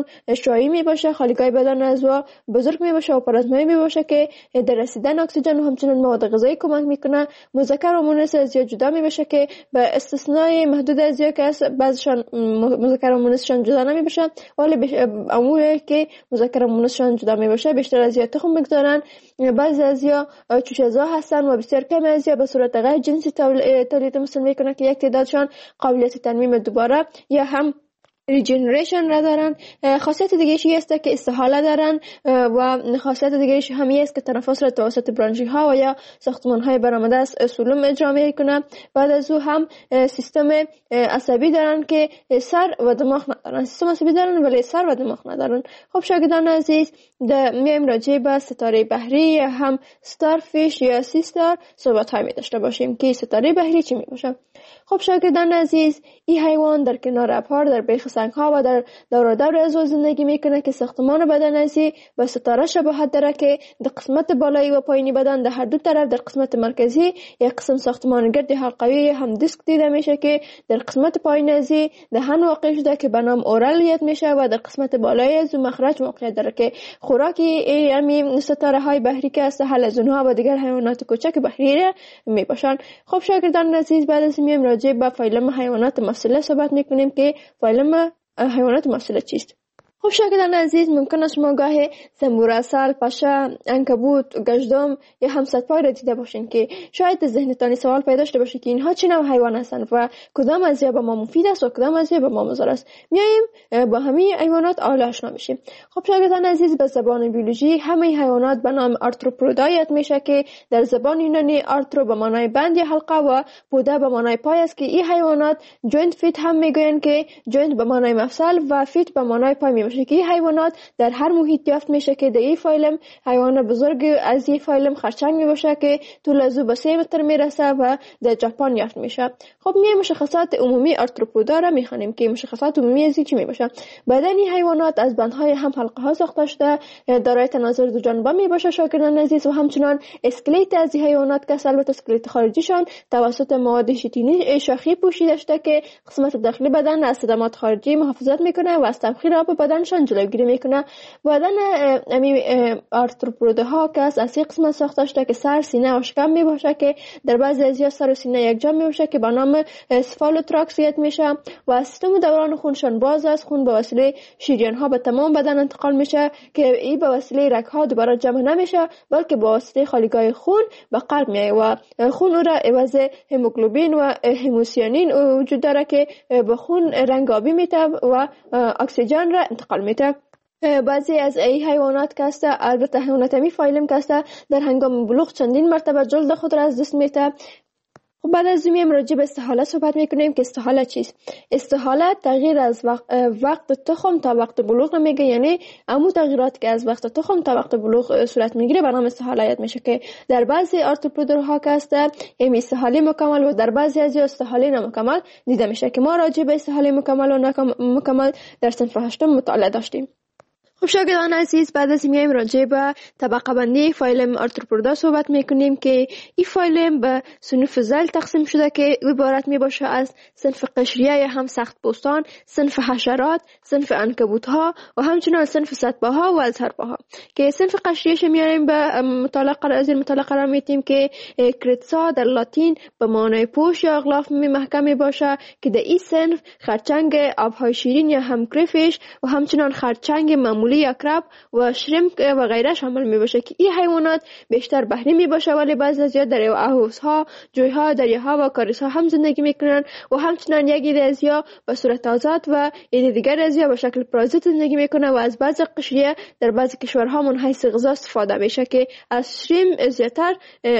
شعاعی می باشه، خالیگاه بدن عضو بزرگ می باشه و پرازمایی می باشه که در رسیدن اکسیژن و همچنین مواد غذایی کمک میکنه. مذکر و مؤنث ازیا جدا می باشه که به استثنای محدود ازیا که بعضیشان مذکر و مؤنثشان جدا نمی باشه، ولی عمومی که مذکر و مؤنثشان جدا می باشه بیشتر ازیا تخم میگذارن. بعضی ازیا چوشه‌زا هستن و بسیار کم ازیا به صورت غیر جنسی تولید مثل میکنه که یک تعدادشان قابلیت ترمیم دوباره یا هم ریجنریشن را دارن. خاصیت دیگه‌اش است که استحاله دارن و خاصیت دیگه‌اش هم است که تنفس را توسط برانشی ها و یا ساختمان های برآمده از سلول اجرا میکنه. بعد از او هم سیستم عصبی دارن که سر و دماغ ندارن. سیستم عصبی دارن ولی سر و دماغ ندارن. خب شاگردان عزیز میایم راجع به ستاره بحری یا هم ستارفیش یا سی ستار صحبت های می داشته باشیم که ستاره بحری چی می باشه. خب شاگردان عزیز این حیوان در کنار ابرها در بیخ سنگ ها و در دور از زندگی میکنه که ساختمان بدن ازی به ستاره شباهت داره که در قسمت بالایی و پایینی بدن در هر دو طرف در قسمت مرکزی یک قسم ساختمان گرد حلقوی هم دیسک دیده میشه که در قسمت پایین ازی دهن واقع شده که به نام اورال میشه و در قسمت بالایی از مخرج موقعیت داره که خوراکی همین ستاره های بحری که از حلزون ها و دیگر حیوانات کوچک بحری می باشن. خب شاگردان عزیز بعد از میایم راجع به فایلم حیوانات مفصله صحبت میکنیم که فایلم حیوانات مفصله چیست. خب شاگردان عزیز ممکن است شما گاهی زنبور عسل، پشه، عنکبوت، گژدم یا هم صدپای را دیده باشین که شاید ذهنتان سوال پیدا شده باشه که اینها چه نوع حیوان هستند و کدام از به ما مفید است و کدام از به ما مضر است. میایم با همه حیوانات آشنا میشیم. خب شاگردان عزیز به زبان بیولوژی همه حیوانات به نام آرتروپودا یاد میشه که در زبان یونانی آرترو به معنای بند یا حلقه و پودا به معنای پای است که این حیوانات جوینت فیت هم میگویند که جوینت به معنای مفصل و فیت به معنای پای که حیوانات در هر محیط یافت میشه که در این فایلم حیوان بزرگ از این فایلم خرچنگ میباشه که طول از او به 3 متر میرسه و در ژاپن یافت میشه. خب میایم مشخصات عمومی آرتروپودا را میخوانیم که مشخصات عمومی از چی میباشه. بدن این حیوانات از بندهای هم حلقه ها ساخته شده، دارای تناظر دو جانبه میباشه شاگردان عزیز و همچنان اسکلت از این حیوانات که البته اسکلت خارجیشان توسط مواد شیتینی شاخی پوشیده شده که قسمت داخلی بدن از صدمات خارجی محافظت میکنه و از تبخیر آب بدنشان جلوگیری میکنه. بدن آرتروپودها که از این قسمت ساخته شده که سر، سینه و شکم میباشه که در بعضی از سر و سینه یک جا میباشه که به نام سفالوتراکس یاد میشه و سیستم دوران خونشان باز است. خون به وسیله شریان ها به تمام بدن انتقال میشه که این به وسیله رگ ها دوباره جمع نمیشه بلکه به واسطه خالیگاه خون به قلب میاد و خون را عوض هموگلوبین و هموسیانین وجود داره که به خون رنگ آبی میده و اکسیژن را انتقال میده. بعضی از ای حیوانات که است البته حیوانات می فایلم که است در هنگام بلوغ چندین مرتبه جلد خود را از دست میده. خب بعد از میایم راجع به استحاله صحبت میکنیم که استحاله چیست. استحاله تغییر از وقت تخم تا وقت بلوغ میگه، یعنی عمو تغییرات که از وقت تخم تا وقت بلوغ صورت میگیره به نام استحاله یاد میشه که در بعضی آرتروپودها که است استحاله مکمل و در بعضی از استحاله نامکمل دیده میشه که ما راجع به استحاله مکمل و نامکمل در صنف 8 مطالعه داشتیم. خب شاگردان عزیز بعد از میایم راجع به طبقه بندی فایلم آرتروپودا صحبت میکنیم که این فایلم به صنوف ذیل تقسیم شده که عبارت میباشه از صنف قشریه یا هم سخت پوستان، صنف حشرات، صنف عنکبوت‌ها و همچنین صنف سطباها و ازهرباها که صنف قشریه‌اش میاریم به مطالعه قرار میدیم که کریتسا در لاتین به معنای پوش یا غلاف محکم باشه که در این صنف خرچنگ آبهای شیرین یا هم کریفیش و همچنین خرچنگ معمولی یا کراب و شریمپ و غیره شامل می باشه که این حیوانات بیشتر بحری می باشه ولی بعضی از زیاد در اهوزها، جویها، دریاها و کاریسها هم زندگی میکنن و همچنین یک عده از یا به صورت آزاد و عده دیگر از یا به شکل پرازیت زندگی میکنه و از بعضی قشریه در بعضی کشورها من حیث غذا استفاده میشه که از شریم زیادتر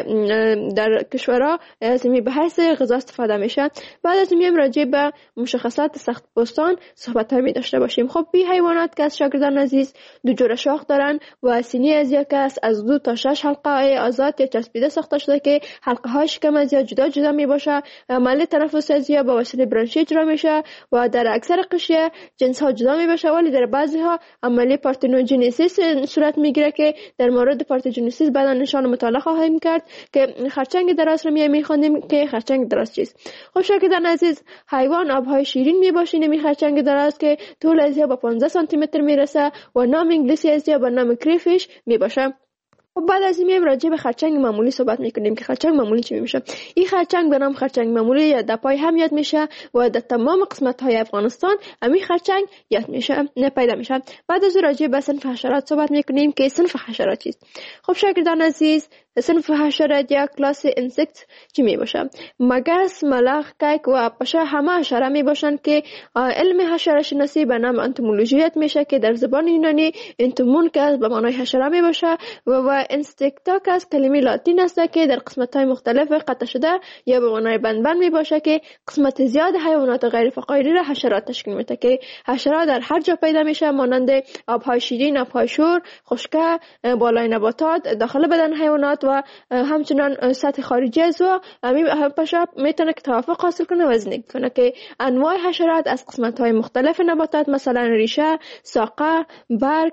در کشورها از به حیث غذا استفاده میشه. بعد از میایم راجع به مشخصات سخت پوستان صحبت می داشته باشیم. خب این حیوانات که از شاگردان عزیز عزیز دو جور شاخ دارن و سینی از یک است از 2 تا 6 حلقه آزاد یا چسبیده ساخته شده که حلقه های شکم از جدا جدا می باشه. عمل تنفس از با وسیله برانشی اجرا میشه و در اکثر قشریه جنس ها جدا می باشه، ولی در بعضی ها عملی پارتنوژنیسیس صورت میگیره که در مورد پارتنوژنیسیس بعدا نشان مطالعه خواهیم کرد که خرچنگ دراز رو میخوندیم که خرچنگ دراز چیست. خب شاگردان عزیز، حیوان آبهای شیرین میباشه. نمی خرچنگ دراز که طول از با 15 سانتی متر میرسه و نام انگلیسی از به نام کریفیش میباشه. و بعد از این راجع به خرچنگ معمولی صحبت میکنیم که خرچنگ معمولی چی میشه. این خرچنگ به نام خرچنگ معمولی یا دپای هم یاد میشه و در تمام قسمت های افغانستان همین خرچنگ یاد میشه پیدا میشه. بعد از راجع به صنف حشرات صحبت میکنیم که صنف حشرات چیست. خب شاگردان عزیز، صنف حشرات یا کلاس انسکت چی می باشه؟ مگس، ملخ، کیک و پشه همه حشره می باشن که علم حشره شناسی به نام انتومولوژی میشه که در زبان یونانی انتومون که به معنای حشره می باشه و انسکتا که از کلمه لاتین است که در قسمت های مختلف قطع شده یا به معنای بند می باشه که قسمت زیاد حیوانات غیر فقاری را حشرات تشکیل میده که حشرات در هر جا پیدا میشه، مانند آبهای شیرین، آبهای شور، خشکه، بالای نباتات، داخل بدن حیوانات و همچنان سطح خارجی از و پشه میتونه که توافق حاصل کنه و زندگی کنه که انواع حشرات از قسمت های مختلف نباتات مثلا ریشه، ساقه، برگ،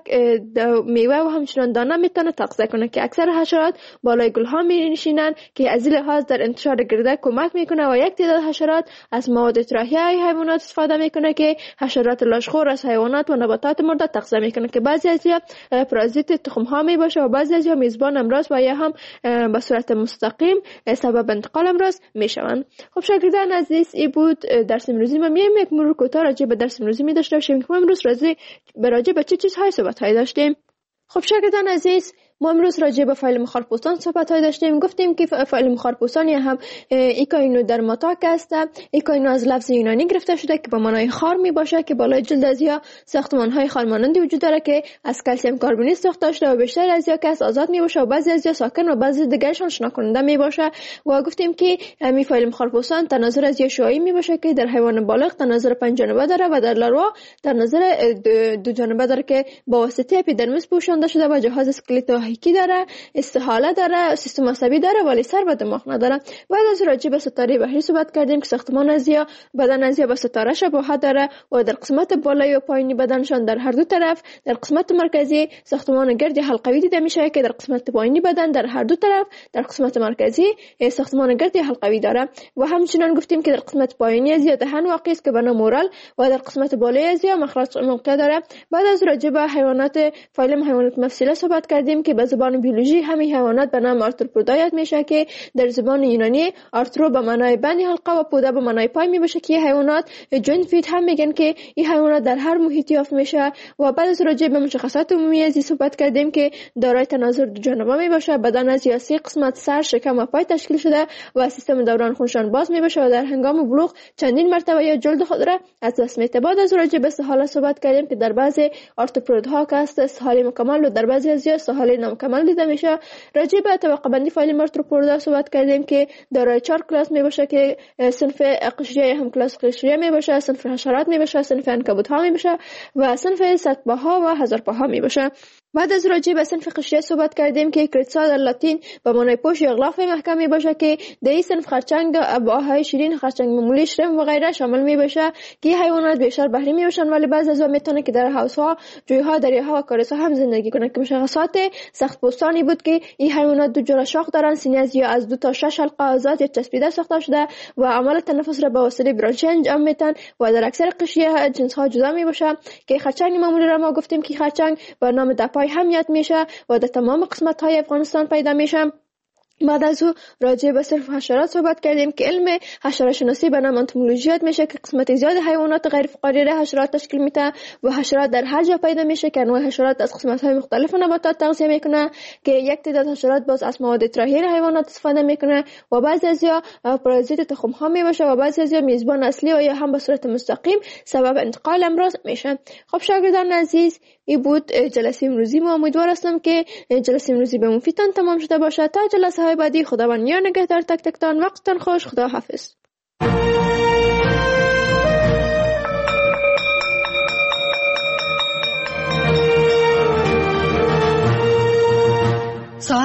میوه و همچنان دانه میتونه تغذیه کنه که اکثر حشرات بالای گل ها می نشینن که از این لحاظ در انتشار گرده کمک میکنه و یک تعداد حشرات از مواد اطراحی حیوانات استفاده میکنه که حشرات لاشخور از حیوانات و نباتات مرده تغذیه میکنه که بعضی از پارازیت تخم ها می باشه و بعضی از میزبان امراض و یا هم به صورت مستقیم سبب انتقال امراض میشوند. خب شاگردان عزیز، این بود درس امروزی ما. میایم یک مرور کوتاه راجع به درس امروزی می داشته باشیم که ما امروز راجع به چه چیزهای صحبت های داشتیم. خب شاگردان عزیز، ما امروز راجع به فایل مخارپوستان صحبت های داشتیم. گفتیم که فایل مخارپوستان یا هم ایکاینو درماتاک است. ایکاینو از لفظ یونانی گرفته شده که به معنای خار می باشه که بالای جلد از یا ساختمان های خارمانندی وجود داره که از کلسیم کربونیت ساخته شده و بیشتر از یا که آزاد می باشه و بعضی از یا ساکن و بعضی دیگرشان شنا کننده می باشه. و گفتیم که همین فایل مخارپوستان تناظر از یا شعاعی می باشه که در حیوان بالغ تناظر 5 جانبه داره و در لاروا تناظر 2 جانبه داره که با واسطه اپیدرمیس پوشانده شده و جهاز اسکلتوحیکی داره، استحاله داره، سیستم عصبی داره ولی سر و دماغ نداره. بعد از راجع به ستاره بحری صحبت کردیم که ساختمان از یا بدن از یا به ستاره شباهت داره و در قسمت بالایی و پایینی بدنشان در هر دو طرف در قسمت مرکزی ساختمان گرد حلقوی دیده میشه که در قسمت پایینی بدن در هر دو طرف در قسمت مرکزی ساختمان گرد حلقوی داره. و همچنین گفتیم که در قسمت پایینی از یا دهن واقع است که به نام مورال و در قسمت بالایی از یا مخرج نقطه داره. بعد از راجع به حیوانات فایل حیوانات مفصله صحبت کردیم که به زبان بیولوژی همین حیوانات به نام آرتروپودا یاد میشه که در زبان یونانی آرترو به معنای بند حلقه و پودا به معنای پای می باشه که حیوانات جوین فیت هم میگن که این حیوانات در هر محیطی یافت میشه. و بعد از راجع به مشخصات عمومی از صحبت کردیم که دارای تناظر 2 جانبه می باشه، بدن از یا 3 قسمت سر، شکم و پای تشکیل شده و سیستم دوران خونشان باز می باشه و در هنگام بلوغ چندین مرتبه یا جلد خود را از دست میده. بعد از راجع به سهاله صحبت کردیم که در بعضی آرتروپودها که است سهاله مکمل و در بعضی از یا سهاله نامکمل دیده میشه. راجع به طبقه بندی فایل آرتروپودا صحبت کردیم که دارای 4 کلاس می باشه که صنف قشریه هم کلاس قشریه می باشه، صنف حشرات می باشه، صنف عنکبوت ها می باشه و صنف صدپاها و هزارپاها می باشه. بعد از راجع به صنف قشریه صحبت کردیم که کریتسا در لاتین به معنای پوش یا غلاف محکم می باشه که در این صنف خرچنگ اباهای شیرین، خرچنگ معمولی، شرم و غیره شامل می باشه که حیوانات بیشتر بحری می باشن ولی بعضی از اونها میتونه که در حوض ها، جویها، دریاها و کارسا هم زندگی کنه که مشخصات سخت پوستانی بود که این حیوانات 2 جور شاخ دارن، سینه از یا از 2 تا 6 حلقه آزاد یا چسبیده ساخته شده و عمل تنفس را به واسطه برانشی انجام میدن و در اکثر قشریه جنس ها جدا می باشه که خرچنگ معمولی را ما گفتیم که خرچنگ به نام دپای هم یاد میشه و در تمام قسمت های افغانستان پیدا میشه. بعد از او راجع به صرف حشرات صحبت کردیم که علم حشره شناسی به نام انتومولوژی یاد میشه که قسمت زیاد حیوانات غیر فقاری را حشرات تشکیل میده و حشرات در هر جا پیدا میشه که انواع حشرات از قسمت های مختلف نباتات تغذیه میکنه که یک تعداد حشرات باز از مواد اطراحی حیوانات استفاده میکنه و بعضی از یا پارازیت تخم ها میباشه و بعضی از یا میزبان اصلی و یا هم به صورت مستقیم سبب انتقال امراض میشه. خب شاگردان عزیز، این بود جلسه امروزی ما. امیدوار هستم که جلسه امروزی به مفیدتان تمام شده باشه. تا جلسه های بعدی خداوند یار نگهدار تک تکتان. وقتتان خوش. خدا حافظ.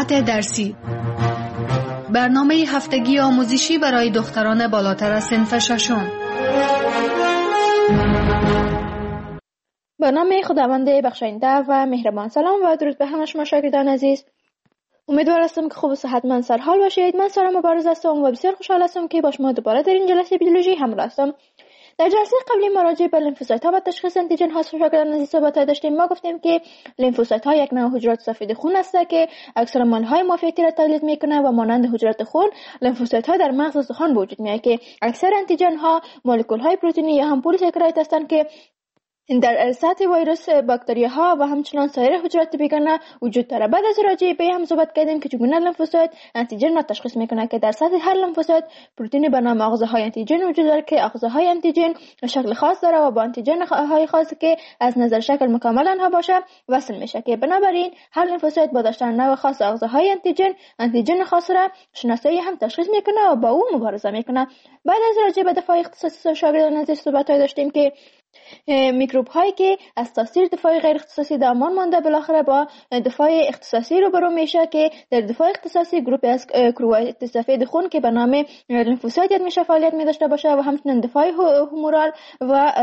ساعت درسی، برنامه هفتگی آموزشی برای دختران بالاتر از صنف ششم. به نام خداوند بخشاینده و مهربان. سلام و درود به همه شما شاگردان عزیز. امیدوار هستم که خوب و صحتمند سرحال باشید. من سارا مبارز هستم و بسیار خوشحال هستم که با شما دوباره در این جلسه بیولوژی همراه هستم. در جلسه قبلی ما راجع به لیمفوسایت ها و تشخیص آنتیژن ها شاگردان عزیز صحبت داشتیم. ما گفتیم که لیمفوسایت ها یک نوع حجرات سفید خون است که اکثر مولکول های مافیتی را تولید میکنه و مانند حجرات خون لیمفوسایت ها در مغز استخوان وجود میاد که اکثر آنتیژن ها مولکول های پروتئینی یا هم پلیساکاراید هستند که در سطح ویروس، باکتری ها و همچنان سایر حجرات بیگانه وجود داره. بعد از راجع به هم صحبت کردیم که چگونه لیمفوسایت آنتیژن را تشخیص میکنه که در سطح هر لیمفوسایت پروتئینی به نام آغازهای آنتیژن وجود داره که آغازهای آنتیژن شکل خاص داره و با آنتیژن های خاصی که از نظر شکل مکمل آنها باشه وصل میشه که بنابراین هر لیمفوسایت با داشتن نوع خاص آغازهای آنتیژن خاص را شناسایی هم تشخیص میکنه و با او مبارزه میکنه. بعد از راجع به دفاع اختصاصی شاگردان عزیز صحبت داشتیم که میکروب هایی که از تاثیر دفاع غیر اختصاصی در امان مانده بالاخره با دفاع اختصاصی روبرو میشه که در دفاع اختصاصی گروپی از کرویت سفید خون که به نام لیمفوسایت یاد میشه فعالیت می‌داشته باشه و همچنین دفاع هومورال و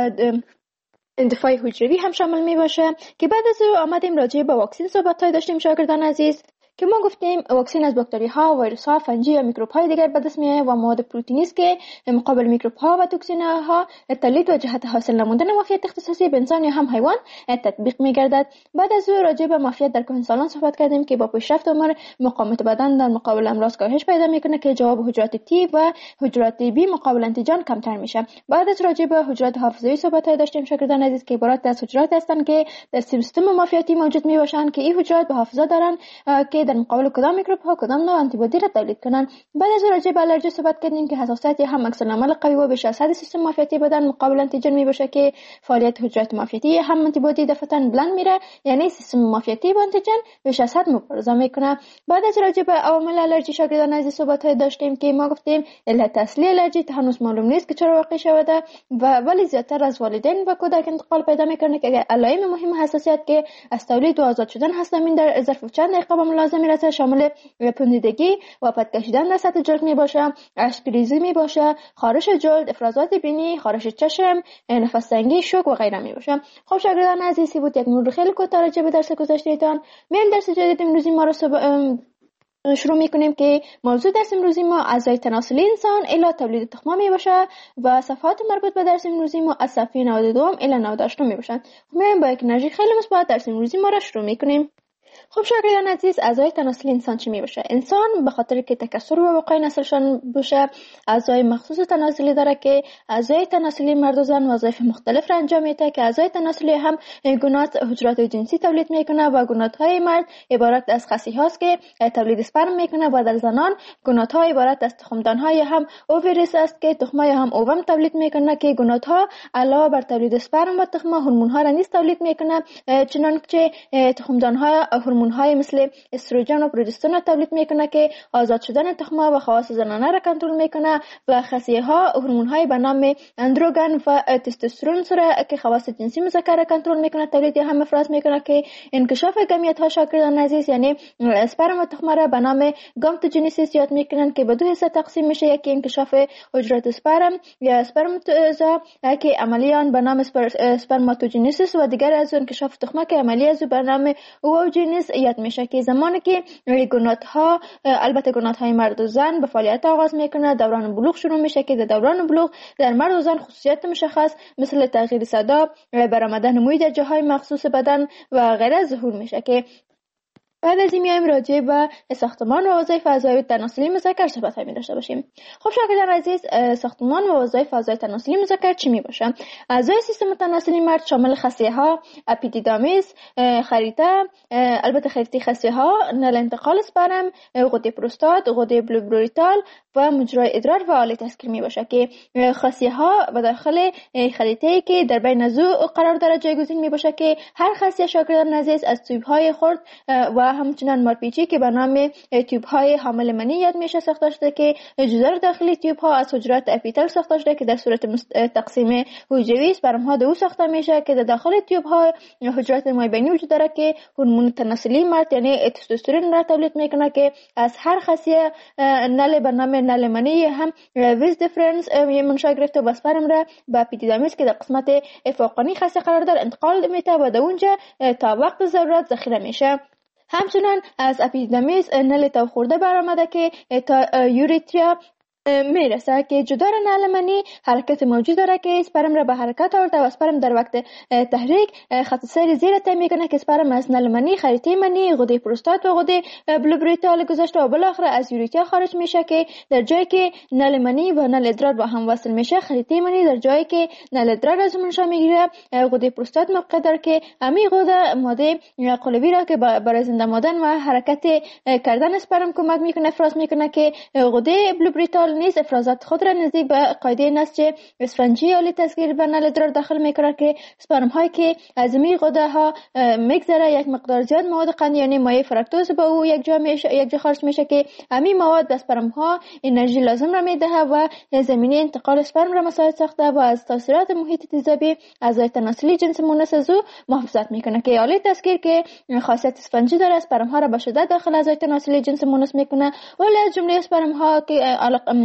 دفاع حجروی هم شامل می باشه که بعد از آمدیم راجع به واکسن صحبت داشتیم شاگردان عزیز که ما گفتیم واکسن از باکتری ها، ویروس ها، فنجی یا میکروب های دیگر به دست میاد و مواد پروتئینی است که مقابل میکروب ها و توکسین ها تولید و جهت حاصل نمودن معافیت اختصاصی به انسان یا هم حیوان تطبیق میگردد. بعد از راجع به معافیت در کهنسالان صحبت کردیم که با پیشرفت عمر مقاومت بدن در مقابل امراض کاهش پیدا میکنه که جواب حجرات تی و حجرات بی مقابل آنتیژن کمتر میشه. بعد از راجع به حجرات حافظه‌ای صحبت داشتیم شاگردان عزیز که عبارت از حجرات هستند که در سیستم معافیتی موجود میباشند که این حجرات به حافظه دارن که در مقابل کدام میکروب ها کدام نوع آنتیبادی را تولید کنند. بعد از راجع به الرژی صحبت کردیم که حساسیت هم اکثر عامل قوی و بیش از حد سیستم معافیتی بدن مقابل آنتیژن میباشه که فعالیت حجرات معافیتی هم آنتیبادی دفعتاً بلند میره، یعنی سیستم معافیتی با آنتیژن بیش از حد مبارزه میکنه. بعد از راجع به عوامل الرژی شاگردان عزیز صحبت داشتیم که ما گفتیم علت اصلی الرژی هنوز معلوم نیست که چرا واقع شده و ولی زیادتر از والدین و کودک انتقال پیدا میکنه که علائم مهم حساسیت که از تولید و آزاد شدن هستند در ظرف چند دقیقه به ملاحظه میرسه شامل پوسیدگی و پد کشیدن در سطح جلد می باشه، اشک‌ریزی می باشه، خارش جلد، افرازات بینی، خارش چشم، نفس تنگی، شوک و غیره می باشه. خب شاگردان عزیزی بود یک مرور خیلی کوتاه راجع به درس گذشتهتان. میایم درس جدید امروزی ما رو شروع میکنیم که موضوع درس امروزی ما اعضای تناسلی انسان الی تولید تخم می باشه و صفحات مربوط به درس امروزی ما از صفحه 92 الی 98 می باشن. میایم با یک انرژی خیلی مثبت درس امروزی ما رو شروع میکنیم. خب شاگردان عزیز اعضای تناسلی انسان چی می باشه؟ انسان به خاطر که تکثر و وقای نسلشان باشه اعضای مخصوص تناسلی داره که اعضای تناسلی مرد و زن وظایف مختلف را انجام میده که اعضای تناسلی هم گونات حجرات جنسی تولید میکنه و گونات های مرد عبارت از خصی هاست که تولید اسپرم میکنه و در زنان گونات ها عبارت از تخمدان های هم اووریس است که تخم های هم اووم تولید میکنه که گونات ها علاوه بر تولید اسپرم و تخم هورمون ها را نیز تولید میکنه چنانچه تخمدان ها هورمون های مثل استروژن و پروژسترون را تولید میکنه که آزاد شدن تخم و خواص زنانه را کنترل میکنه و خصیه ها هورمون های به نام اندروگن و تستوسترون را که خواص جنسی مذکر را کنترل میکنه تولید هم افراز میکنه که انکشاف گمیت ها شاگردان عزیز یعنی اسپرم و تخم را به نام گامتوجنیسیس یاد میکنن که به دو حصه تقسیم میشه، یکی انکشاف حجرات اسپرم یا اسپرماتوزا که عملی آن به نام اسپرماتوجنیسیس و دیگر از انکشاف تخم که عملی از به نام اووجنیس یاد میشه که زمانی که گونات ها البته گونات های مرد و زن به فعالیت آغاز میکنه دوران بلوغ شروع میشه که در دوران بلوغ در مرد و زن خصوصیت مشخص مثل تغییر صدا، برآمدن موی در جاهای مخصوص بدن و غیره ظهور میشه که بعد از این میایم راجع به ساختمان و وظایف اعضای تناسلی مذکر صحبت می داشته باشیم. خب شاگردان عزیز ساختمان و وظایف اعضای تناسلی مذکر چی می باشه؟ اعضای سیستم تناسلی مرد شامل خصیه ها، اپیدیدامیس، خریطه، البته خریطه خصیه ها، نل انتقال اسپرم، غده پروستات، غده بلوبروریتال و مجرای ادرار و آله تسکیر می باشه که خصیه ها به داخل خریطه‌ای که در بین ضلوع قرار داره جایگزین می باشه که هر خصیه شاگردان عزیز از تیوب های خرد و همچنان مارپیچی که به نام تیوب های حامل منی یاد میشه ساخته شده که جدار داخلی تیوب ها از حجرات اپیتل ساخته شده که در صورت تقسیم حجروی اسپرم ها دو ساخته میشه که در داخل تیوب ها حجرات مایبینی وجود داره که هورمون تناسلی مرد یعنی تستوسترون را تولید میکنه که از هر خاصیه نل به نام نل منی هم ویز دیفرنس منشأ گرفته و اسپرم را به اپیدیدامیس که در قسمت فوقانی خاصیه قرار داره انتقال میده و در اونجا تا وقت ضرورت ذخیره میشه. همچنان از اپیدیدامیس نل تو خورده برآمده که تا یوریتریا میرسه که جدار نل منی حرکت موجود داره که اسپرم را به حرکت آورده و اسپرم در وقت تحریک خط سیر زیر طی میکنه که اسپرم از نل منی خریطه منی غده پروستات و غده بلوبریتال گذاشته و بالاخره از یوریتریا خارج میشه که در جایی که نل منی و نل ادرار با هم وصل میشه خریطه منی در جایی که نل ادرار از منشأ میگیره غده پروستات موقع داره که امی غده ماده قلبی را که برای زنده ماندن و حرکت کردن اسپرم کمک میکنه افراز میکنه که غده بلوبریتال نیز افرازات خود را نزدیک به قاعده نسج اسفنجی عالی تسخیر به نل ادرار داخل میکنه که اسپرم هایی که از می غده ها میگذره یک مقدار زیاد مواد قندی یعنی مایع فرکتوز به او یک جا خارج میشه که همین مواد به اسپرم ها انرژی لازم را میده و زمینه انتقال اسپرم را مساعد ساخته و از تاثیرات محیط تیزابی اعضای تناسلی جنس مونس از او محافظت میکنه که عالی تسخیر که خاصیت اسفنجی داره اسپرم ها را به شدت داخل اعضای تناسلی جنس مونس میکنه ولی از جمله اسپرم ها که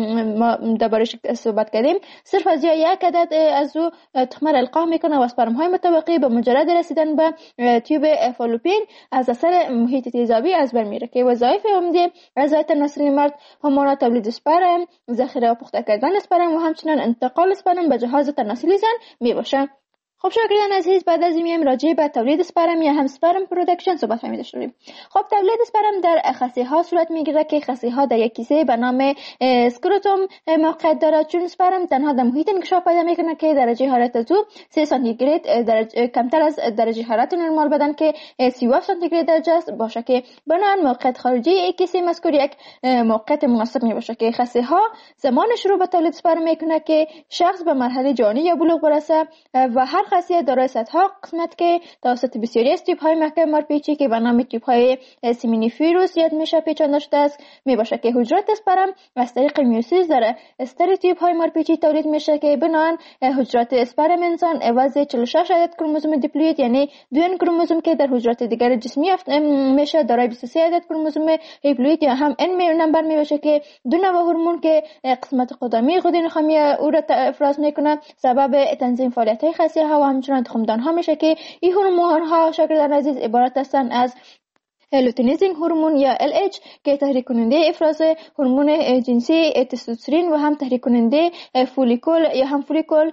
ما دربارش صحبت کردیم صرف از یک عدد از او تخمه را القاح میکنه و اسپرم های متوقی به مجرد رسیدن به تیوب فالوپین از اثر محیط تیزابی از بر میره که وظایف عمده اعضای تناسلی مرد همانا تولید اسپرم، ذخیره و پخته کردن اسپرم و همچنین انتقال اسپرم به جهاز تناسلی زن میباشه. خب شاگردان عزیز بعد از این راجع به تولید اسپرم یا هم اسپرم پروداکشن صحبت فهمیده شدیم. خب تولید اسپرم در خصیه ها صورت میگیره که خصیه ها در یک کیسه به نام اسکروتوم موقعیت داره چون اسپرم تنها در محیط انکشاف پیدا میکنه که درجه حرارت از او 3 سانتیگراد کمتر از درجه حرارت نرمال بدن که 37 سانتیگراد درجه است باشه که بنابراین موقعیت خارجی کیسه مذکور یک موقعیت مناسب میباشه که خصیه ها زمان شروع به تولید اسپرم میکنه که شخص به مرحله جوانی یا بلوغ برسه و هر خاصیت دارای صدها قسمت که توسط بسیاری از تیپ های محکم مارپیچی که به نام تیپ های سیمینیفیروس یاد میشه پیچانده شده است میباشه که حجرات اسپرم از طریق میوسیس در استر تیپ های مارپیچی تولید میشه که بنابراین حجرات اسپرم انسان عوض 46 عدد کروموزوم دیپلوید یعنی 2 کروموزوم که در حجرات دیگر جسمی میشه دارای 23 عدد کروموزوم هیپلوید یا هم ان نمبر میباشه که 2 نوع هورمون که قسمت قدمی غده نخامی او را افراز میکنه سبب تنظیم فعالیت های خصیه ها و همچنین تخمدان ها میشه که این هورمون ها شاگردان عزیز عبارت هستند از لوتینیزینگ هورمون یا LH که تحریک کننده افراز هورمون جنسی تستوسترون و هم تحریک کننده فولیکول یا هم فولیکول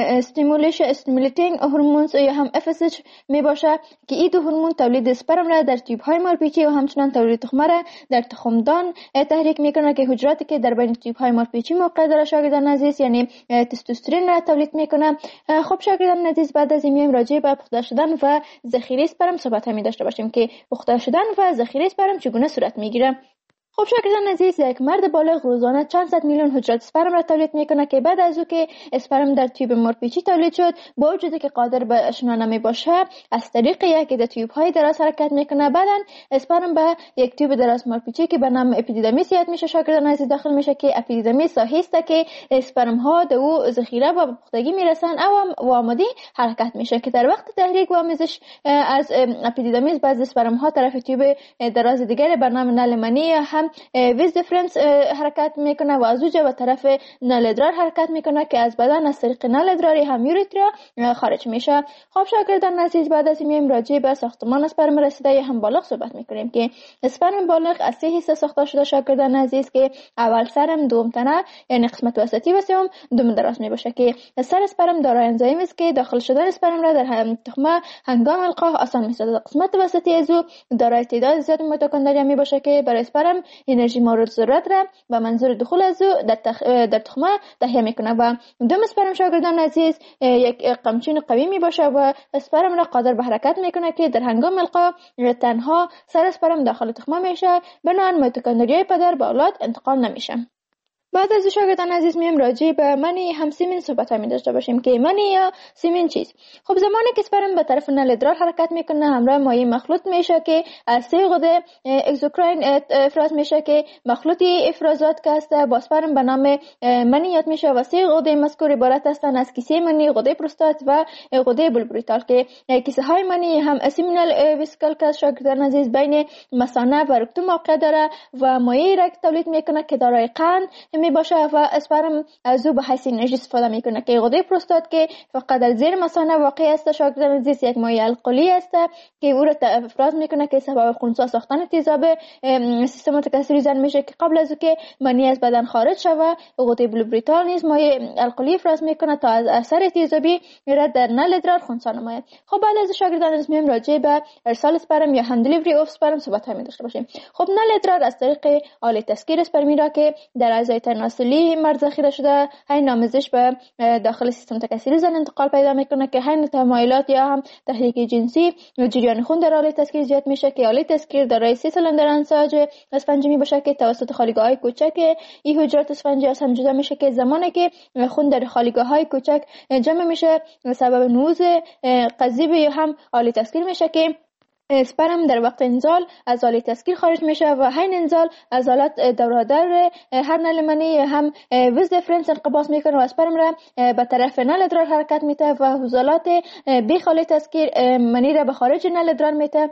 استیمولیتینگ هورمونز یا هم FSH می باشه که این دو هورمون تولید اسپرم را در تیوب های مارپیچی و همچنین تولید تخمه را در تخمدان تحریک میکنه که حجراتی که در بین تیوب های مارپیچی موقع داره شاگردان عزیز یعنی تستوسترون را تولید میکنه. خب شاگردان عزیز بعد از این راجع به پخته شدن و ذخیره اسپرم صحبت می داشته باشیم که پخته شدن و ذخیره اسپرم چگونه صورت میگیره. خب شاگردان عزیز یک مرد بالغ روزانه چند صد میلیون حجرات اسپرم را تولید میکنه که بعد از او که اسپرم در تیوب مارپیچی تولید شد با وجودی که قادر به شنا نمیباشه از طریق یکی از تیوب های دراز حرکت میکنه بعدن اسپرم به یک تیوب دراز مارپیچی که به نام اپیدیدامیس یاد میشه شاگردان عزیز داخل میشه که اپیدیدامیس ساحه است که اسپرم ها در او ذخیره و پختگی میرسن و آماده حرکت میشه که در وقت تحریک و آمیزش از اپیدیدامیس بعضی اسپرم ها طرف تیوب دراز دیگر به نام نل منی ویز دیفرنس حرکت میکنه و از اونجا به طرف نل ادرار حرکت میکنه که از بدن از طریق نل ادراری هم یوریتریا خارج میشه. خب شاگردان عزیز بعد از این راجع به ساختمان اسپرم رسیده یا هم بالغ صحبت میکنیم که اسپرم بالغ از 3 حصه ساخته شده شاگردان عزیز که اول سرم، دوم تنه یعنی قسمت وسطی و سوم دم دراز میباشه که سر اسپرم دارای انزایمی است که داخل شدن اسپرم را در تخمه هنگام القاح آسان میسازه. قسمت وسطی از او دارای تعداد زیاد میتوکندریا میباشه که برای اسپرم انرژی مورد ضرورت را به منظور دخول از او در تخمه تهیه میکنه و دم اسپرم شاگردان عزیز یک قمچین قوی میباشه و اسپرم را قادر به حرکت میکنه که در هنگام القاء تنها سر اسپرم داخل تخمه میشه بنابراین میتوکندریای پدر به اولاد انتقال نمیشه. بعد از شاگردان عزیز میم راجع به منی هم سیمین صحبت می داشته باشیم که منی یا سیمین چیست. خب زمانی که اسپرم به طرف نل ادرار حرکت میکنه همراه مایع مخلوط میشه که از سه غده اگزوکراین افراز میشه که مخلوطی افرازات که است با اسپرم به نام منی یاد میشه و سه غده مذکور عبارت هستند از کیسه منی، غده پروستات و غده بلوبریتال که کیسه های منی هم سیمینال ویسیکل که شاگردان عزیز بین مثانه و رکتوم واقع داره و مایع را تولید میکنه که دارای قند می باشه و اسپرم از او به حیث انرژی استفاده میکنه که غده پروستات که فقط در زیر مثانه واقع است شاگردان عزیز یک مایع القلی است که او را افراز میکنه که سبب خنثی ساختن تیزاب سیستم تکثری زن میشه که قبل از که منی از بدن خارج شود غده بلوبریتال نیز مایع القلی افراز میکنه تا از اثر تیزابی را در نل ادرار خنثی نماید. خب بعد از شاگردان عزیز میم راجع به ارسال اسپرم یا هند دیلیوری اف اسپرم صحبت می داشته باشیم. خب نل ادرار از طریق آله تسکیر اسپرمی را که در اعضای تناسلی مرد ذخیره شده حین آمیزش به داخل سیستم تکثری زن انتقال پیدا میکنه که حین تمایلات یا هم تحریک جنسی جریان خون در آله تسکیر زیاد میشه که آله تسکیر دارای 3 سلندر انساج اسفنجی می باشه که توسط خالیگاه‌های کوچک این حجرات اسفنجی از هم جدا میشه که زمانی که خون در خالیگاه‌های کوچک جمع میشه سبب نوز قضیب یا هم آله تسکیر میشه که اسپرم در وقت انزال از آله تسکیر خارج میشه و حین انزال از آلات دورادر هر نل منی هم ویز دیفرنس انقباض میکنه و اسپرم را به طرف نل ادرار حرکت میده و حوزلات بیخ آله تسکیر منی را به خارج نل ادرار میده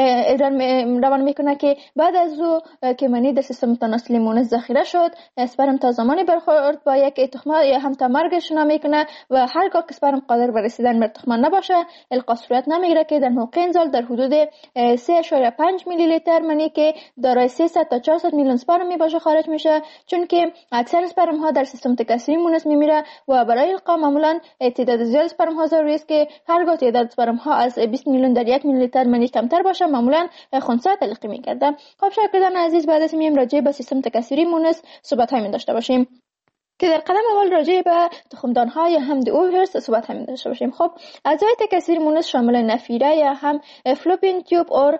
روان میکنه که بعد از او که منی در سیستم تناسلی مونس ذخیره شد اسپرم تا زمانی برخورد با یک تخمه یا هم تا مرگ شنا میکنه و هرگاه که اسپرم قادر بر رسیدن بر تخمه نباشه القا صورت نمیگیره که در موقع انزال در حدود 3.5 میلی لیتر منی که دارای 300 تا 400 میلیون اسپرم می باشه خارج میشه، چون که اکثر اسپرم ها در سیستم تکثری مونس میمیره و برای القا معمولا تعداد زیاد اسپرم ها ضروری است که هرگاه تعداد اسپرم ها از 20 میلیون در 1 میلی لیتر منی کمتر باشه معمولا خنثی تلقی میگرده. خب شاگردان عزیز بعد از میم راجع به سیستم تکثری مونس صحبت های داشته باشیم که در قدم اول راجع به تخمدان ها یا هم اوورس صحبت هم داشته باشیم. خب اعضای تکثیر مونس شامل نفیره یا هم فلوپین تیوب اور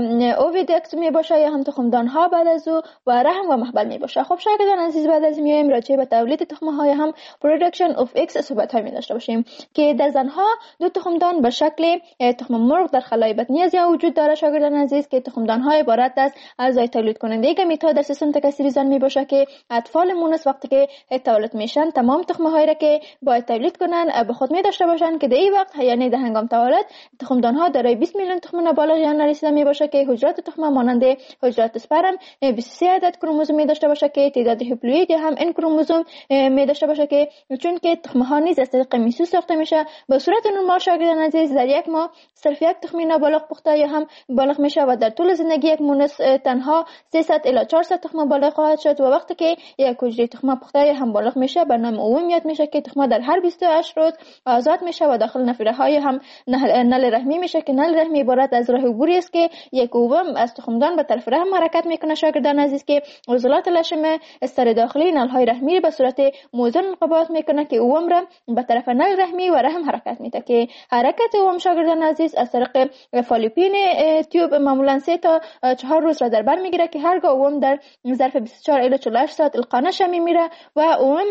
اوویدکت می باشه یا هم تخمدان ها بعد از او و رحم و محبل می باشه. خب شاگردان عزیز بعد از میایم راجع به تولید تخمه ها یا هم پروداکشن اف ایکس صحبت هم داشته باشیم که در زنها دو تخمدان به شکل تخم مرغ در خلای بطنی از یا وجود داره شاگردان عزیز که تخمدان ها عبارت از اعضای تولید کننده گمیت در سیستم تکثری زن می باشه که اطفال مونس وقتی که تولد میشن تمام تخمه هایی را که باید تولید کنن به خود می داشته باشن که در این وقت یعنی در هنگام تولد تخمدان ها دارای 20 میلیون تخم نابالغ یا نرسیده می باشه که حجرات تخمه مانند حجرات اسپرم 23 عدد کروموزوم می داشته باشه که تعداد هپلوئید یا هم ان کروموزوم می داشته باشه که چون که تخمه ها نیز از طریق میسوس ساخته میشه به صورت نرمال شاگردان عزیز در یک ماه صرف یک تخم نابالغ پخته یا هم بالغ میشه و در طول زندگی یک مونس تنها 300 الی 400 تخم بالغ خواهد شد و وقتی که یک حجره تخمه پخته یا هم بالغ میشه به نام اوم یاد میشه که تخمه در هر 28 روز آزاد میشه و داخل نفیره های هم نل رحمی میشه که نل رحمی عبارت از راه عبوری است که یک اوم از تخمدان به طرف رحم حرکت میکنه شاگردان عزیز که عضلات لشم استر داخلی نل های رحمی به صورت موزون انقباض میکنه که اوم را به طرف نل رحمی و رحم حرکت میده که حرکت اوم شاگردان عزیز از طریق فالوپین تیوب معمولا 3 تا 4 روز را در بر میگیره که هرگاه اوم در ظرف 24 الی 48 ساعت القا نشه میمیره و اوم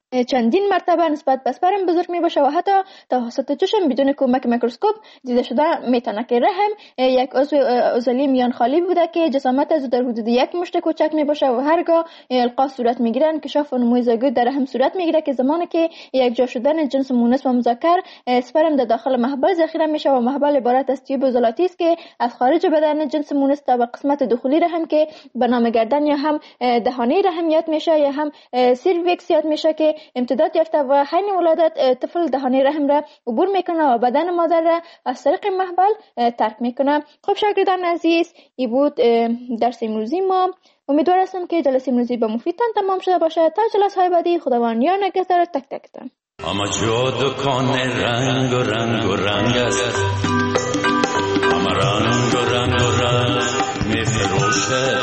چندین مرتبه نسبت به اسپرم بزرگ می باشه و حتی توسط چشم بدون کمک میکروسکوپ دیده شده میتونه که رحم یک عضو عضلی میان خالی بوده که جسامت از در حدود یک مشت کوچک می باشه و هرگاه القا صورت میگیره انکشاف و نمو زایگوت در رحم صورت میگیره که زمانی که یک جا شدن جنس مونس و مذکر اسپرم در داخل محبل ذخیره میشه و محبل عبارت از تیوب عضلاتی است که از خارج بدن جنس مونس تا به قسمت داخلی رحم که به نام گردن یا هم دهانه رحم یاد میشه یا هم سیرویکس یاد میشه که امتداد یافته و حین ولادت طفل دهانه رحم را عبور میکنه و بدن مادر را از طریق محبل ترک میکنه. خب شاگردان عزیز این بود درس امروزی ما. امیدوار هستم که جلسه امروزی به مفیدتان تمام شده باشه. تا جلسه های بعدی خداوند یار نگهدار تک تکتان. اما جا دکان رنگ و رنگ و رنگ است، اما رنگ و رنگ و رنگ میفروشه.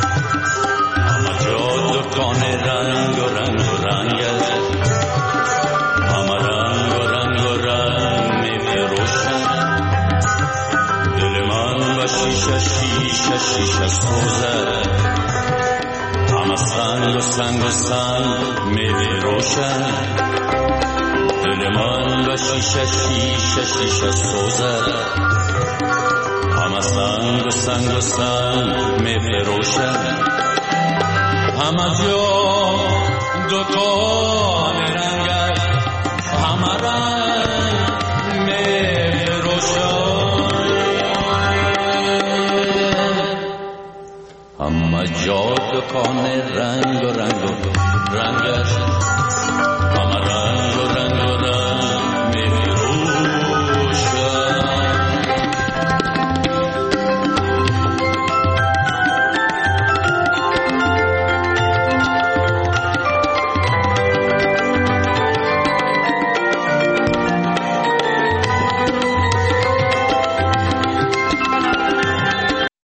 اما جا دکان رنگ و رنگ و رنگ است، اما رنگ و رنگ و رنگ میفروشه. دل من و شیشه شیشه شیشه سوزه، همه سنگ و سنگ و سنگ می فروشند، دل من به شیشه شیشه شیشه سوزد. همه سنگ و سنگ و سنگ می فروشند، همه جا دکان رنگ است، همه رنگ می فروشند. همه جا دکان رنگ و رنگ و رنگ است، همه رنگ